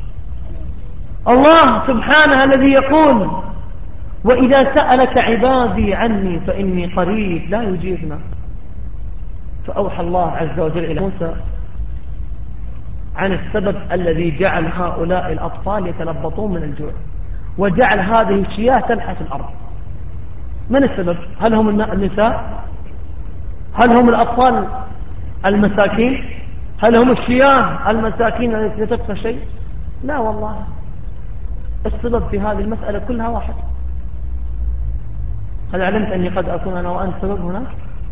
الله سبحانه الذي يقول وإذا سألك عبادي عني فإني قريب لا يجيبنا. فأوحى الله عز وجل إلى موسى عن السبب الذي جعل هؤلاء الأطفال يتلبطون من الجوع وجعل هذه الشياه تلحس الأرض. من السبب؟ هل هم النساء؟ هل هم الأطفال المساكين؟ هل هم الشياه المساكين التي لا تدفع شيء؟ لا والله، السبب في هذه المسألة كلها واحد. هل علمت أني قد أكون أنا وأنت سبب هناك؟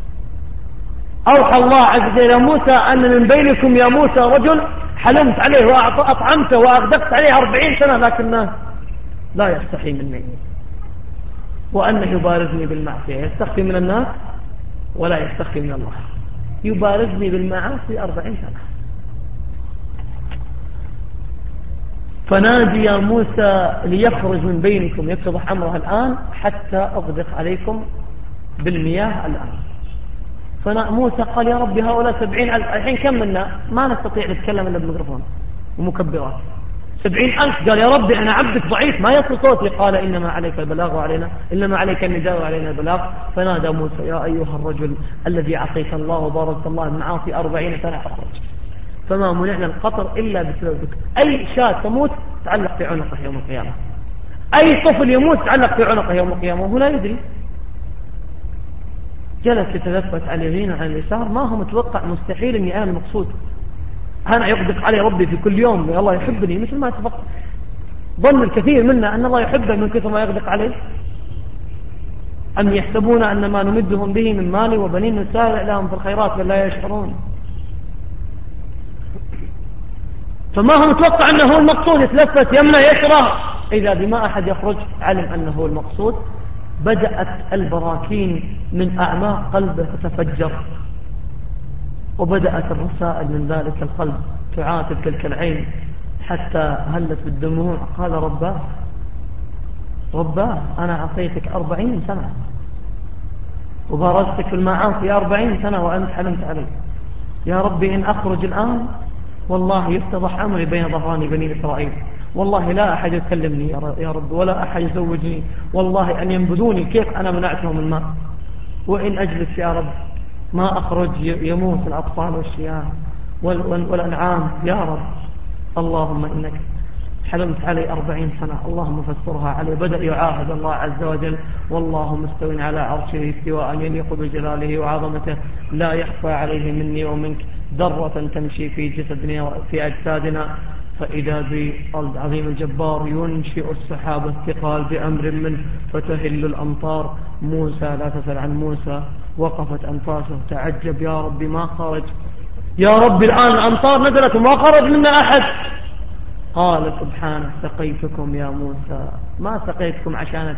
أوحى الله عز وجل إلى موسى أن من بينكم يا موسى رجل حلمت عليه وأطعمته وأغدقت عليه 40 سنة لكنه لا يستحي مني، وأنه يبارزني بالمعصية. يستخفي من الناس ولا يستخفي من الله، يبارزني بالمعاصي 40 سنة. فنادي يا موسى ليخرج من بينكم، يتضح أمرها الآن حتى أغدق عليكم بالمياه الآن. فموسى قال يا ربي هؤلاء 70,000 الحين كم منا ما نستطيع نتكلم إلا بالميكروفون ومكبرات 70,000. قال يا ربي أنا عبدك ضعيف ما يصل صوتي. قال إنما عليك البلاغ وعلينا، إنما عليك النداء وعلينا البلاغ. فنادى موسى يا أيها الرجل الذي عصيت الله وبارزت الله المعاصي 40 سنة أخرج، فما منعنا القطر إلا بسببك. أي شاة تموت تعلق في عنقه يوم القيامة، أي طفل يموت تعلق في عنقه يوم القيامة وهو لا يدري. جلس يتلفت على اليمين وعلى اليسار، ما هو متوقع مستحيل أني أنا المقصود. أنا يغدق علي ربي في كل يوم يا الله يحبني مثل ما تفكر. ظن الكثير منا أن الله يحبه من كثر ما يغدق عليه. أم يحسبون أن ما نمدهم به من مال وبنين نسارع لهم في الخيرات بل لا يشعرون. فما هو متوقع أنه هو المقصود، يتلفت يمنى يشرى، إذا بما أحد يخرج علم أنه هو المقصود. بدأت البراكين من أعماق قلبه تتفجر، وبدأت الرسائل من ذلك القلب تعاتب تلك العين حتى هلت بالدموع. قال رباه أنا عصيتك 40 سنة وبارزتك في المعاصي 40 سنة وأنت حلمت علي. يا ربي إن أخرج الآن والله يفتضح أمري بين ظهران بني إسرائيل، والله لا أحد يكلمني يا رب ولا أحد يزوجني، والله أن ينبذوني كيف أنا منعتهم الماء. وإن أجلس يا رب ما أخرج يموت الأطفال والشياه والأنعام يا رب. اللهم إنك حلمت علي 40 سنة، اللهم فسرها علي. بدأ يعاهد الله عز وجل والله مستو على عرشه استواء يليق بجلاله وعظمته، لا يخفى عليه مني ومنك ذرة تمشي في جسدنا وفي أجسادنا. فإذا بالعظيم الجبار ينشئ السحاب الثقال بأمر منه فتهل الأمطار. موسى لا تسأل عن موسى، وقفت أنفاسه تعجب يا رب ما خرج، يا رب الآن الأمطار نزلت وما خرج منا أحد. قال سبحانه سقيتكم يا موسى، ما سقيتكم عشان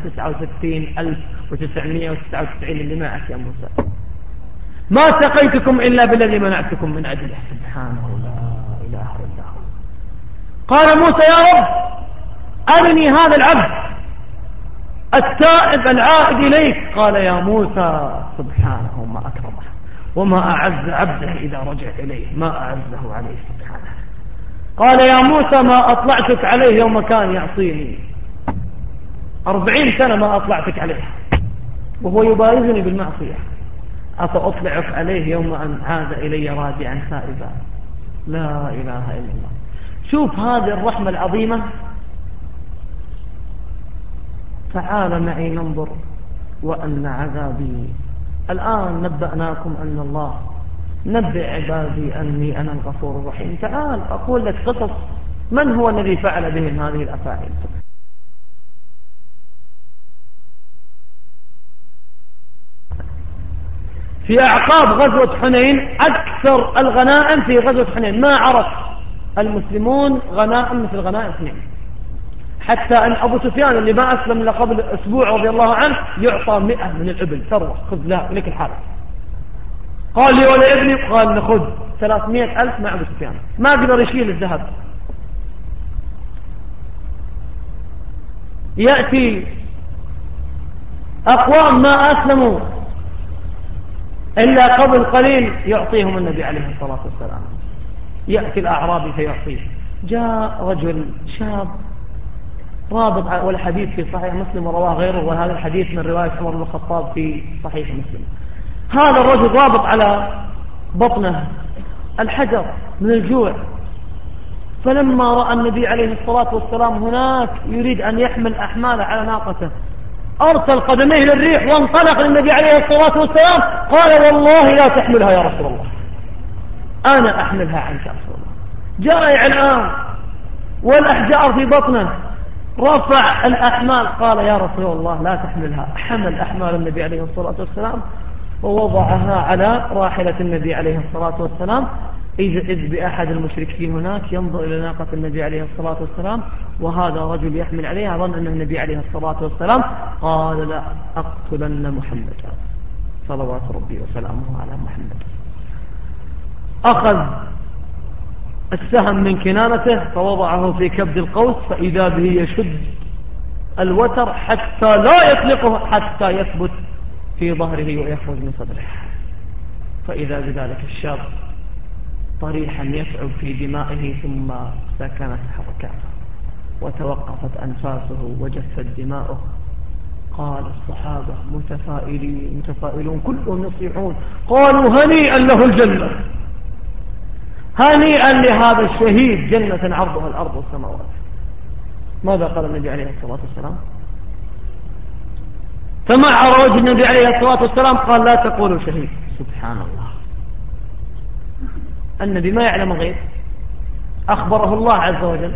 69,999 اللي معك يا موسى، ما سقيتكم إلا بالذي منعتكم من أجله. سبحانه لا إله إلا هو. قال موسى يا رب أرني هذا العبد التائب العائد إليك. قال يا موسى سبحانه ما أكرمه وما أعز عبده إذا رجع إليه، ما أعزه عليه سبحانه. قال يا موسى ما أطلعتك عليه يوم كان يعصيني 40 سنة ما أطلعتك عليه وهو يبارزني بالمعصية. أفأطلعك عليه يوم أن عاد إلي راجعا سائبا. لا إله إلا الله. شوف هذه الرحمة العظيمة. تعال معي ننظر وأن عذابي. الآن نبأناكم أن الله نبئ عبادي أني أنا الغفور الرحيم. تعال أقول لك قصص من هو الذي فعل بهم هذه الأفاعيل. في أعقاب غزوة حنين أكثر الغنائم في غزوة حنين، ما عرف المسلمون غنائم مثل غنائم حنين، حتى أن أبو سفيان اللي ما أسلم إلا قبل أسبوع رضي الله عنه يعطى 100 من الإبل ثروة، خذ لك الحالة. قال لي ولا ابني، قال نخذ 300,000 مع أبو سفيان، ما قدر يشيل الذهب. يأتي أقوام ما أسلموا إلا قبل قليل يعطيهم النبي عليه الصلاة والسلام. يأتي الأعرابي فيعطيه. جاء رجل شاب رابط، والحديث في صحيح مسلم ورواه غيره، وهذا الحديث من رواية عمر بن الخطاب في صحيح مسلم. هذا الرجل رابط على بطنه الحجر من الجوع، فلما رأى النبي عليه الصلاة والسلام هناك يريد أن يحمل أحماله على ناقته، أرسل قدميه للريح وانطلق للنبي عليه الصلاة والسلام قال والله لا تحملها يا رسول الله، أنا أحملها عنك يا رسول الله. جائع الآن والأحجار في بطنه، رفع الأحمال قال يا رسول الله لا تحملها. حمل أحمال النبي عليه الصلاة والسلام ووضعها على راحلة النبي عليه الصلاة والسلام. إذ بأحد المشركين هناك ينظر إلى ناقة النبي عليه الصلاة والسلام وهذا رجل يحمل عليها، ظن أن النبي عليه الصلاة والسلام قال لا أقتلن محمدا صلوات ربي وسلامه على محمد. أخذ السهم من كنانته فوضعه في كبد القوس، فإذا به يشد الوتر حتى لا يطلقه حتى يثبت في ظهره ويخرج من صدره. فإذا بذلك الشاب طريحا يسعب في دمائه ثم سكنت حركاته وتوقفت أنفاسه وجفت دماؤه. قال الصحابة متفائلون كلهم يصيحون قالوا هنيئا له الجنة، هنيئا لهذا الشهيد جنة عرضها الأرض والسماوات. ماذا قال النبي عليه الصلاة والسلام؟ تمعر وجه النبي عليه الصلاة والسلام قال لا تقولوا شهيد. سبحان الله، النبي ما يعلم غيب، أخبره الله عز وجل.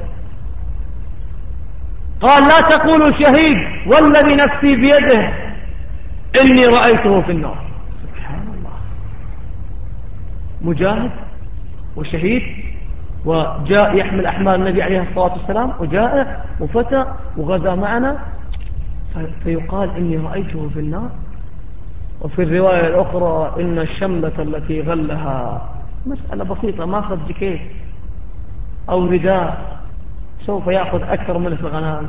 قال لا تقولوا شهيد والذي نفسي بيده إني رأيته في النار. سبحان الله، مجاهد وشهيد وجاء يحمل أحمال النبي عليه الصلاة والسلام وجائع وفتى وغزا معنا، فيقال إني رأيته في النار. وفي الرواية الأخرى إن الشملة التي غلها، مسألة بسيطة، ما أخذ جكيت أو رداء سوف يأخذ أكثر من الغنائم.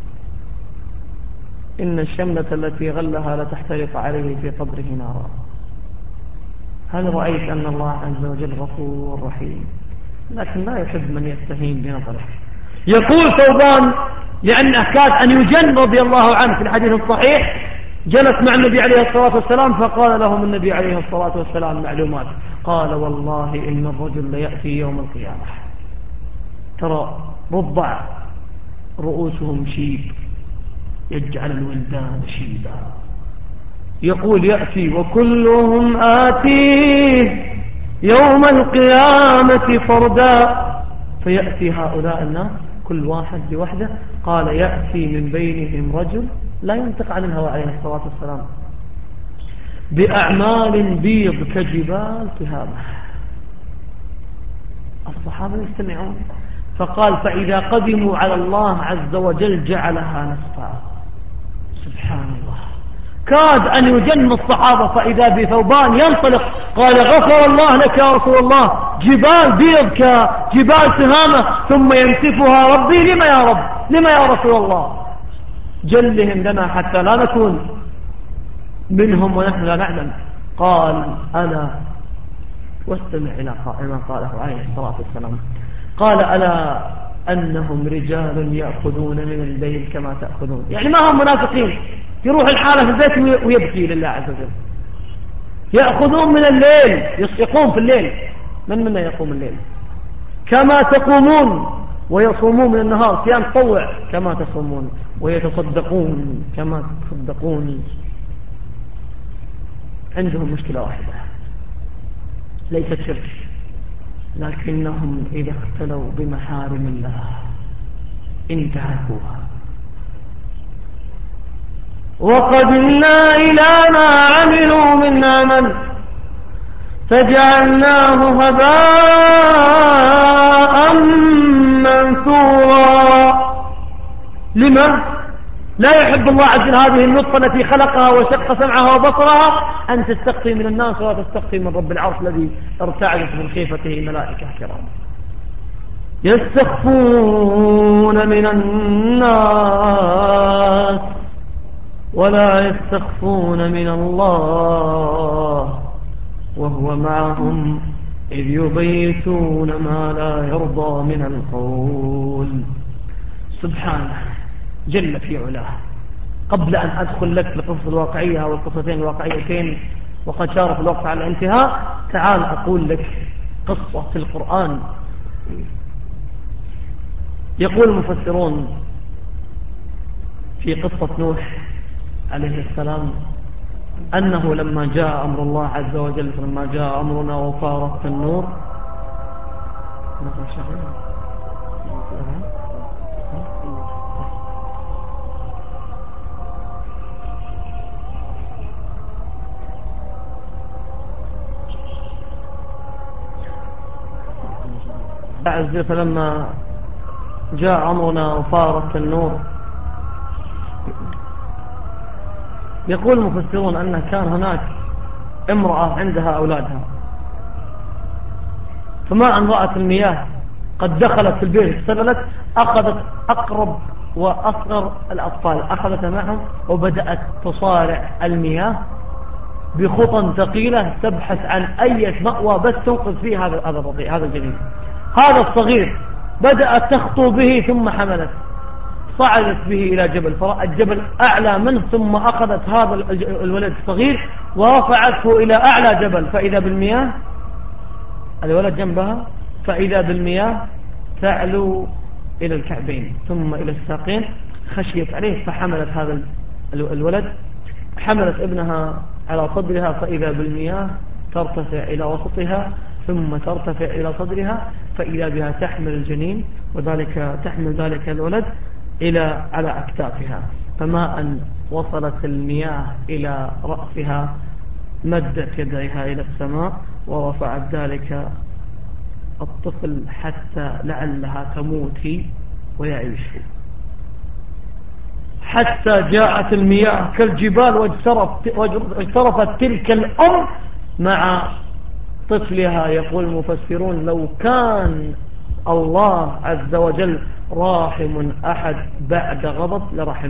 إن الشملة التي غلها لتحترق عليه في قبره نارا. هل رأيت أن الله عز وجل غفور رحيم؟ لكن لا يحب من يستهين بنظره. يقول ثوبان لأن كاد أن يجن رضي الله عنه في الحديث الصحيح، جلس مع النبي عليه الصلاة والسلام فقال لهم النبي عليه الصلاة والسلام معلومات. قال والله إن الرجل ليأتي يوم القيامة ترى رضع رؤوسهم شيب يجعل الولدان شيبا، يقول يأتي وكلهم آتيه يوم القيامة فردا، فيأتي هؤلاء الناس كل واحد بوحده. قال يأتي من بينهم رجل لا ينطق عن الهوى عليه الصلاة والسلام بأعمال بيض كجبال تهامة. الصحابة يستمعون، فقال فإذا قدموا على الله عز وجل جعلها نصفا. سبحان الله، كاد أن يجن الصحابة فإذا بثوبان ينطلق قال غفر الله لك يا رسول الله، جبال بيض كجبال تهامة ثم ينسفها ربي. لما يا رب؟ لما يا رسول الله؟ جلهم لنا حتى لا نكون منهم ونحن لا نعلم. قال ألا، واستمع إلى ما قاله عليه الصلاة والسلام، قال ألا أنهم رجال يأخذون من الليل كما تأخذون. يعني ما هم منافقين، يروح الحالة في البيت ويبكي لله عز وجل. يأخذون من الليل، يقوم في الليل، من منا يقوم الليل؟ كما تقومون، ويصومون من النهار صيام تطوع كما تصومون، ويتصدقون كما تصدقون. عندهم مشكلة واحدة ليست شرك، لكنهم إذا اختلوا بمحارم الله انتهكوها. وقدمنا إلى ما عملوا من عمل فجعلناه هباء منثورا. لما؟ لا يحب الله عز وجل هذه النطفة التي خلقها وشق سمعها وبصرها أن تستخفي من الناس ولا تستخفي من رب العرش الذي ارتعدت من خيفته ملائكة كرام. يستخفون من الناس ولا يستخفون من الله وهو معهم إذ يبيتون ما لا يرضى من القول. سبحانه جل في علاه. قبل أن أدخل لك لقصة الواقعية أو القصتين الواقعيتين وقد شارف الوقت على الانتهاء، تعال أقول لك قصة في القرآن. يقول المفسرون في قصة نوح عليه السلام أنه لما جاء أمر الله عز وجل، لما جاء أمرنا وفارت النور، فلما جاء أمرنا وفارت النور، يقول المفسرون أن كان هناك امرأة عندها أولادها، فما أن رأت المياه قد دخلت في البيت استبلت، أخذت أقرب وأصغر الأطفال أخذتها معهم وبدأت تصارع المياه بخطى ثقيلة تبحث عن أي مأوى بس تنقذ فيه هذا الرضيع، هذا الجنين. هذا الصغير بدأت تخطو به ثم حملت، صعدت به إلى جبل، فرأت الجبل أعلى منه، ثم أخذت هذا الولد الصغير ورفعته إلى أعلى جبل، فإذا بالمياه، الولد جنبها، فإذا بالمياه تعلو إلى الكعبين ثم إلى الساقين، خشيت عليه فحملت هذا الولد، حملت ابنها على صدرها، فإذا بالمياه ترتفع إلى وسطها ثم ترتفع إلى صدرها، فإذا بها تحمل الجنين وذلك تحمل ذلك الولد على أكتافها. فما أن وصلت المياه إلى رأسها مدت يديها إلى السماء ورفعت ذلك الطفل حتى لعلها تموت ويعيش، حتى جاءت المياه كالجبال واجترفت تلك الأم مع طفلها. يقول المفسرون لو كان الله عز وجل راحم أحد بعد غضب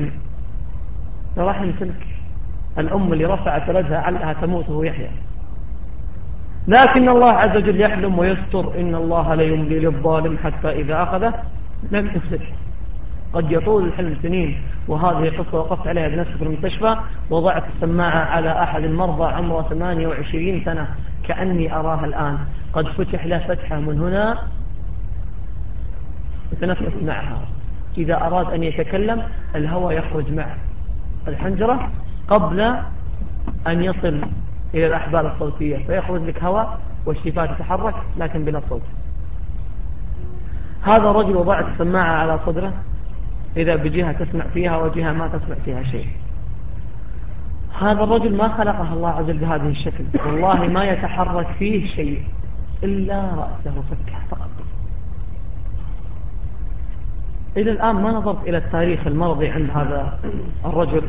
لرحم تلك الأم اللي رفعت ولدها علها تموت وهو يحيى. لكن الله عز وجل يحلم ويستر، إن الله لا يملي للظالم حتى إذا أخذه لم يفلته. قد يطول الحلم سنين، وهذه قصة وقفت عليها بنفسي في المستشفى، وضعت السماعة على أحد المرضى عمره 28 سنة كأني أراها الآن، قد فتح له فتحة من هنا يتنفس معها، إذا أراد أن يتكلم الهواء يخرج مع الحنجرة قبل أن يصل إلى الأحبال الصوتية، فيخرج لك هواء والشفاه تتحرك لكن بلا صوت. هذا الرجل وضعت السماعة على صدره، إذا بجهة تسمع فيها وجهة ما تسمع فيها شيء. هذا الرجل ما خلقه الله عز وجل بهذه الشكل، والله ما يتحرك فيه شيء إلا رأسه فكه فقط. إلى الآن ما نظرت إلى التاريخ المرضي عند هذا الرجل،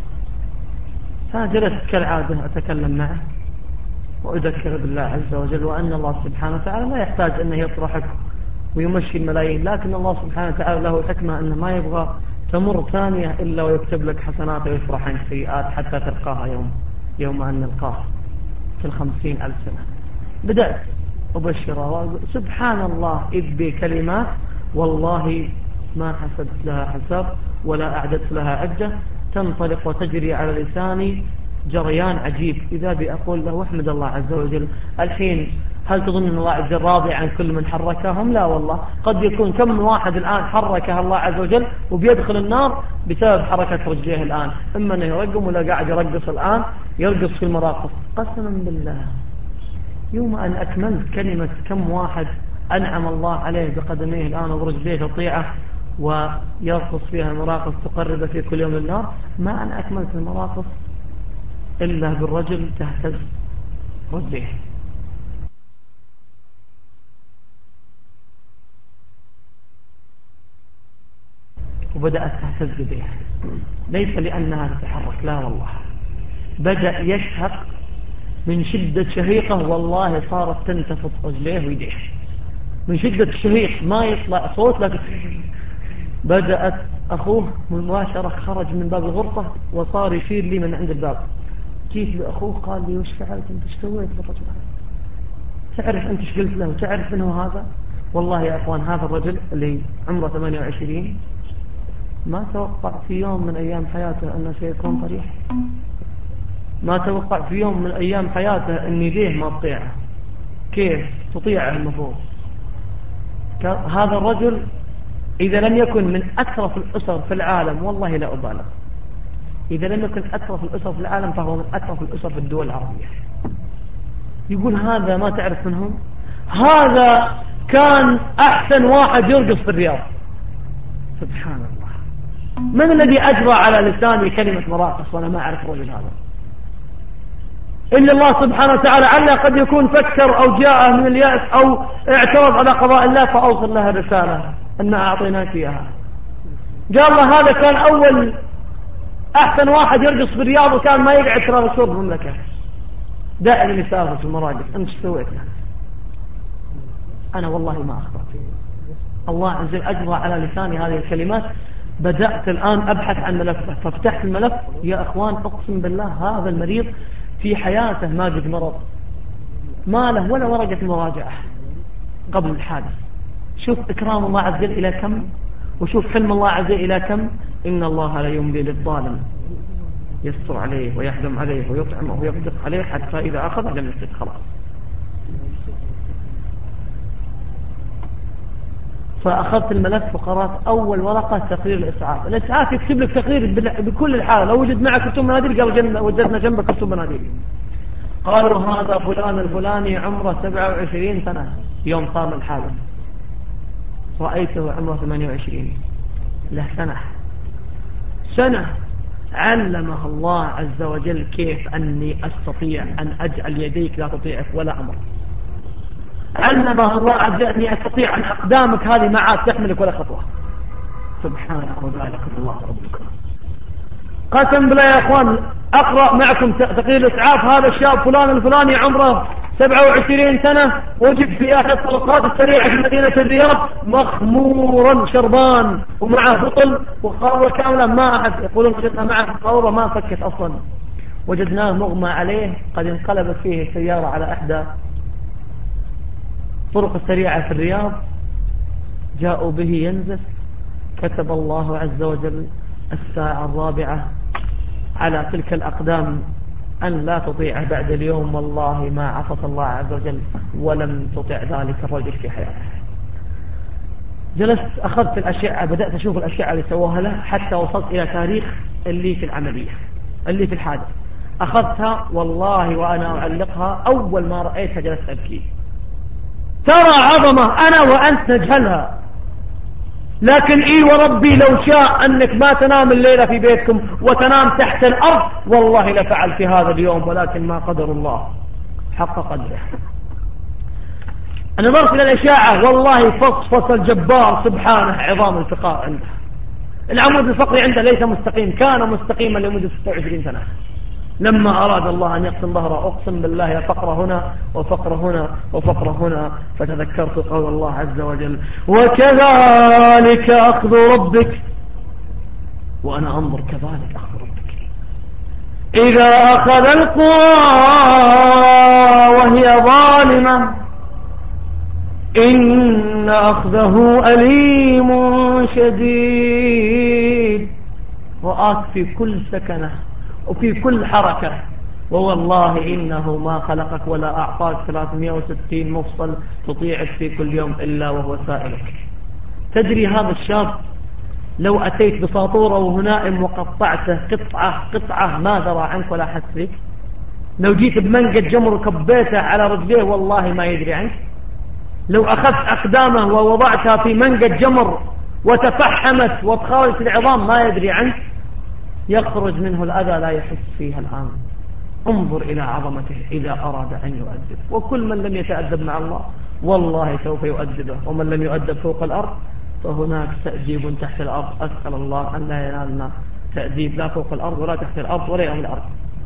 فجلست كالعادة أتكلم معه وأذكر بالله عز وجل، وأن الله سبحانه وتعالى لا يحتاج أنه يطرحك ويمشي الملايين، لكن الله سبحانه وتعالى له حكمة أنه ما يبغى تمر ثانية إلا ويكتب لك حسنات ويفرح عنك سيئات حتى تلقاها يوم أن نلقاه في 50,000 سنة. بدأت أبشر سبحان الله إذ بكلمات والله ما حسبت لها حساب ولا أعددت لها عدة، تنطلق وتجري على لساني جريان عجيب. إذا بأقول له احمد الله عز وجل. الحين هل تظن أن الله عز وجل راضي عن كل من حركهم؟ لا والله. قد يكون كم من واحد الآن حركها الله عز وجل وبيدخل النار بسبب حركة رجليه الآن، إما أنه يرقم ولا قاعد يرقص الآن، يرقص في المراقص. قسما بالله يوم أن أكملت كلمة كم واحد أنعم الله عليه بقدميه الآن ورجليه تطيعه ويرقص فيها المراقص تقرب في كل يوم النار، ما أن أكملت المراقص إلا بالرجل تهتز رجليه. وبدأت تهتز بها، ليس لأنها تتحرك، لا والله، بدأ يشهق من شدة شهيقه، والله صارت تنتفض رجليه ويديه من شدة الشهيق، ما يطلع صوت، لكن بدأت. أخوه مباشرة خرج من باب الغرفة وصار يشير لي من عند الباب. جيت لأخوه قال لي وش فعلت انت؟ ايش سويت بالرجل هذا؟ تعرف انت ايش قلت له؟ تعرف انه هذا؟ والله يا اخوان هذا الرجل اللي عمره 28 ما توقع في يوم من ايام حياته انه سيكون طريح، ما توقع في يوم من ايام حياته ان يديه ما تطيعه. كيف تطيعه المفروض؟ هذا الرجل إذا لم يكن من أترف الأسر في العالم، والله لا أبالغ، إذا لم يكن أترف الأسر في العالم فهو من أترف الأسر في الدول العربية. يقول هذا ما تعرف منهم؟ هذا كان أحسن واحد يرقص في الرياض. سبحان الله، من الذي أجرى على لساني كلمة مراقص وأنا ما أعرف الرجل هذا؟ إلا الله سبحانه وتعالى. علّا قد يكون فكر أو جاءه من اليأس أو اعترض على قضاء الله فأوصل لها الرسالة أن أعطيناك إياها. قال الله هذا كان أول أحسن واحد يرقص في الرياض وكان ما يقعد ترى الشرب في المملكة، دائما يسافر في المراقص. أنت ايش سويت؟ أنا والله ما أخطأت. الله عز وجل أجرى على لساني هذه الكلمات. بدأت الآن أبحث عن ملفه، ففتحت الملف. يا أخوان أقسم بالله هذا المريض في حياته ما قد مرض، ما له ولا ورقة مراجعة قبل الحادث. شوف إكرام الله عز وجل إلى كم، وشوف حلم الله عز وجل إلى كم. إن الله لا يملي للظالم، يستر عليه ويحلم عليه ويطعمه ويقدر عليه حتى إذا أخذ لم يفلت خلاص. فأخذت الملف وقرأت أول ورقة تقرير الإسعاف. الإسعاف يكتب لك تقرير بكل الحالة، لو وجد معك كتب مناديل قال وجدنا جنبك كتب مناديل. قالوا هذا فلان الفلاني عمره 27 سنة يوم صار الحادث، رأيته عمره 28 له سنة علمه الله عز وجل كيف أني أستطيع أن أجعل يديك لا تطيعك ولا أمر. علمه الله عز وجل أني أستطيع أن أقدامك هذه ما عاد تحملك ولا خطوة. سبحانه وذلك الله ربك. قسم بالله يا أخوان أقرأ معكم تقرير الإسعاف. هذا الشاب فلان الفلاني عمره 27 سنة وجد في آخر الطرقات السريعة في مدينة الرياض مخمورا شربان ومعه بطل وقارورة كاملة، ما أحد يقولون وجدنا معه قارورة ما فكت أصلا. وجدناه مغمى عليه، قد انقلبت فيه السيارة على إحدى طرق السريعة في الرياض. جاءوا به ينزف. كتب الله عز وجل الساعة 4 على تلك الأقدام أن لا تطيعه بعد اليوم. والله ما عصت الله عز وجل ولم تطع ذلك الرجل في حياته. جلست أخذت الأشعة، بدأت أشوف الأشعة اللي سووها له حتى وصلت إلى تاريخ اللي في العملية اللي في الحادث. أخذتها والله وأنا أعلقها، أول ما رأيتها جلست أبكي. ترى عظمة أنا وأنت نجهلها، لكن إيه وربي لو شاء أنك ما تنام الليلة في بيتكم وتنام تحت الأرض والله لفعل في هذا اليوم، ولكن ما قدر الله حق قدره. أنا نظرت إلى الإشاعة والله فصفص الجبار سبحانه عظام الفقار عنده. العمود الفقري عنده ليس مستقيم، كان مستقيما لمدة 26 سنة. لما أراد الله أن يقسم ظهره أقسم بالله يا فقر هنا وفقر هنا وفقر هنا، فتذكرت قول الله عز وجل وكذلك أخذ ربك وأنا أنظر كذلك أخذ ربك إذا أخذ القرى وهي ظالمة إن أخذه أليم شديد. رآك في كل سكنة وفي كل حركة. ووالله إنه ما خلقك ولا أعطاك 360 مفصل تطيعك في كل يوم إلا وهو سائلك. تدري هذا الشاب لو أتيت بساطورة وهنائم وقطعته قطعة ما درى عنك ولا حس فيك. لو جيت بمنقة جمر وكبيته على رجليه والله ما يدري عنك. لو أخذت أقدامه ووضعتها في منقة جمر وتفحمت وتخالت العظام ما يدري عنك. يخرج منه الأذى لا يحس فيها الآن. انظر إلى عظمته إذا أراد أن يؤدب. وكل من لم يتأدب مع الله والله سوف يؤدبه. ومن لم يؤدب فوق الأرض فهناك تأديب تحت الأرض. أسأل الله أن لا ينالنا تأديب لا فوق الأرض ولا تحت الأرض ولا يوم الأرض.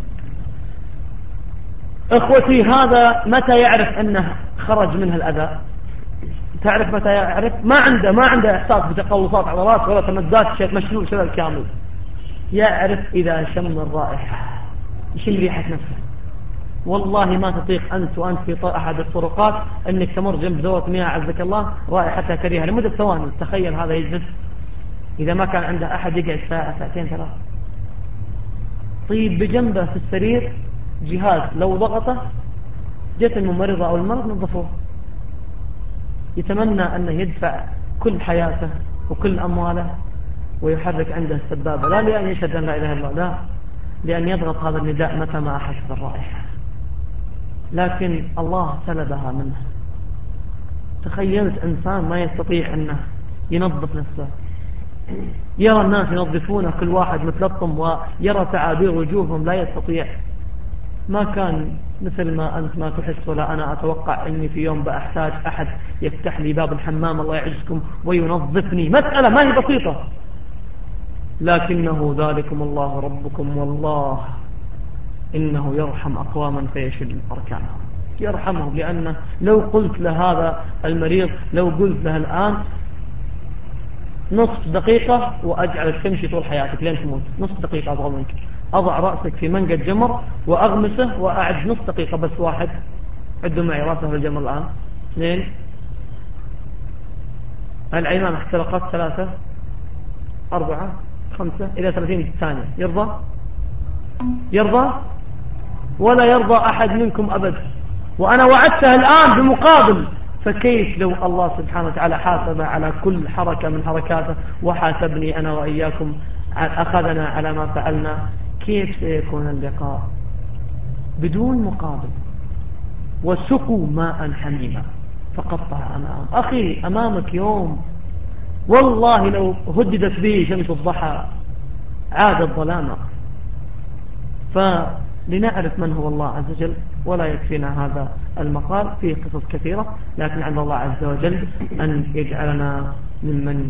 اخوتي هذا متى يعرف أنه خرج منه الأذى؟ تعرف متى يعرف؟ ما عنده إحساس بتقلصات عضلات ولا تمزات مشلول شلل كامل. يعرف إذا شم الرائحة، يشم ريحة نفسه. والله ما تطيق أنت وأنت في أحد الطرقات أنك تمر جنب ذوة مياه عزك الله رائحتها كريهة لمدة ثواني. تخيل هذا يجلس إذا ما كان عنده أحد يقعد ساعة ساعتين ثلاث. طيب بجنبه في السرير جهاز لو ضغطه جت الممرضة أو المرض نظفوه. يتمنى أنه يدفع كل حياته وكل أمواله ويحرك عنده السبابة، لا لأن يشهد أن لا إله إلا الله، لا لأن يضغط هذا النداء متى ما أحس بالرائحة. لكن الله سلبها منه. تخيلت إنسان ما يستطيع أنه ينظف نفسه، يرى الناس ينظفونه كل واحد متلطم ويرى تعابير وجوههم لا يستطيع. ما كان مثل ما أنت ما تحس ولا أنا أتوقع أني في يوم بأحتاج أحد يفتح لي باب الحمام الله يعزكم وينظفني. مسألة ما هي بسيطة، لكنه ذلكم الله ربكم والله إنه يرحم أقواما فيشد أركانهم. يرحمهم، لأنه لو قلت لهذا المريض لو قلت له الآن نصف دقيقة وأجعلك تمشي طول حياتك لين تموت، نصف دقيقة أبغى منك، أضع رأسك في منقة جمر وأغمسه وأعد نصف دقيقة بس. واحد عدوا معي رأسه في الجمر الآن، 2، العينان اخترقت، 3، 4، 5 إلى 30 ثانية. يرضى ولا يرضى أحد منكم أبدا. وأنا وعدته الآن بمقابل. فكيف لو الله سبحانه وتعالى حاسب على كل حركة من حركاته وحاسبني أنا وإياكم أخذنا على ما فعلنا؟ كيف سيكون اللقاء بدون مقابل؟ وسقوا ماء حميما فقطع أمام أخي. أمامك يوم والله لو هددت به شمس الضحى عاد الظلام. فلنعرف من هو الله عز وجل، ولا يكفينا هذا المقال، فيه قصص كثيرة، لكن عند الله عز وجل أن يجعلنا ممن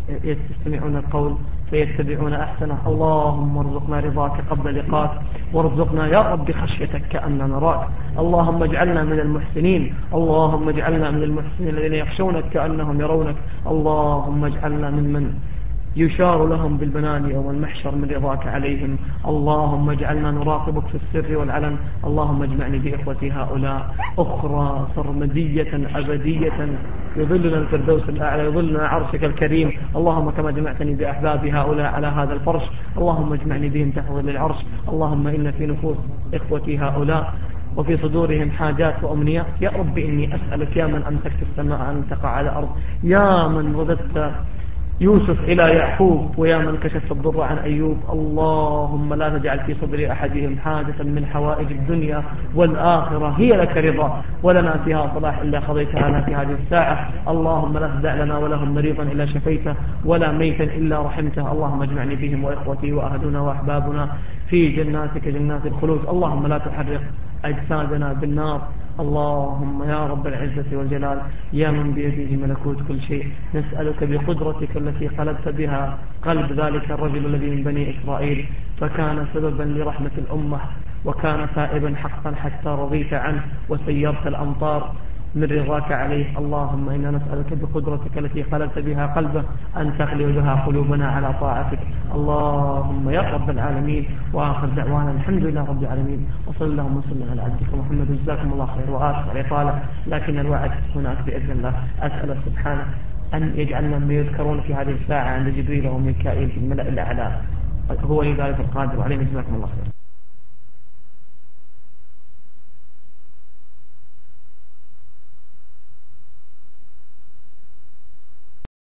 يستمعون القول فيتبعون أحسنه. اللهم ارزقنا رضاك قبل لقاك، وارزقنا يا رب خشيتك كأننا نراك. اللهم اجعلنا من المحسنين، اللهم اجعلنا من المحسنين الذين يخشونك كأنهم يرونك. اللهم اجعلنا ممن يشار لهم بالبنان يوم المحشر من رضاك عليهم. اللهم اجعلنا نراقبك في السر والعلن. اللهم اجمعني بإخوتي هؤلاء أخرى سرمدية أبدية يظلنا الفردوس الأعلى، يظلنا عرشك الكريم. اللهم كما جمعتني بأحباب هؤلاء على هذا الفرش اللهم اجمعني بهم تحت ظل العرش. اللهم إن في نفوس إخوتي هؤلاء وفي صدورهم حاجات وأمنيات. يا رب إني أسألك يا من أمسكت السماء أن تقع على الأرض، يا من رددت يوسف إلى يعقوب، ويا من كشف الضر عن أيوب. اللهم لا تجعل في صدر أحدهم حاجة من حوائج الدنيا والآخرة هي لك رضا ولنا فيها صلاح إلا قضيتها لنا في هذه الساعة. اللهم لا تدع لنا ولهم مريضا إلا شفيته ولا ميتا إلا رحمته. اللهم اجمعني بهم وإخوتي وأهلنا وأحبابنا في جناتك جنات الخلود. اللهم لا تحرق أجسادنا بالنار. اللهم يا رب العزة والجلال يا من بيده ملكوت كل شيء، نسألك بقدرتك التي قلبت بها قلب ذلك الرجل الذي من بني إسرائيل فكان سببا لرحمة الأمة وكان تائبا حقا حتى رضيت عنه وسيرت الأمطار من رضاك عليه. اللهم إنا نسألك بقدرتك التي خلقت بها قلبه أن تغلب بها قلوبنا على طاعتك. اللهم يا رب العالمين. وآخر دعوانا الحمد لله رب العالمين، وصلى اللهم وسلم على عبدك محمد. جزاكم الله خير. وآسف على الإطالة لكن الوعد هناك بإذن الله. أسأل سبحانه أن يجعلنا من يذكرون في هذه الساعة عند جبريل وميكائيل في الملأ الأعلى، هو لذلك القادر عليه. جزاكم الله خير.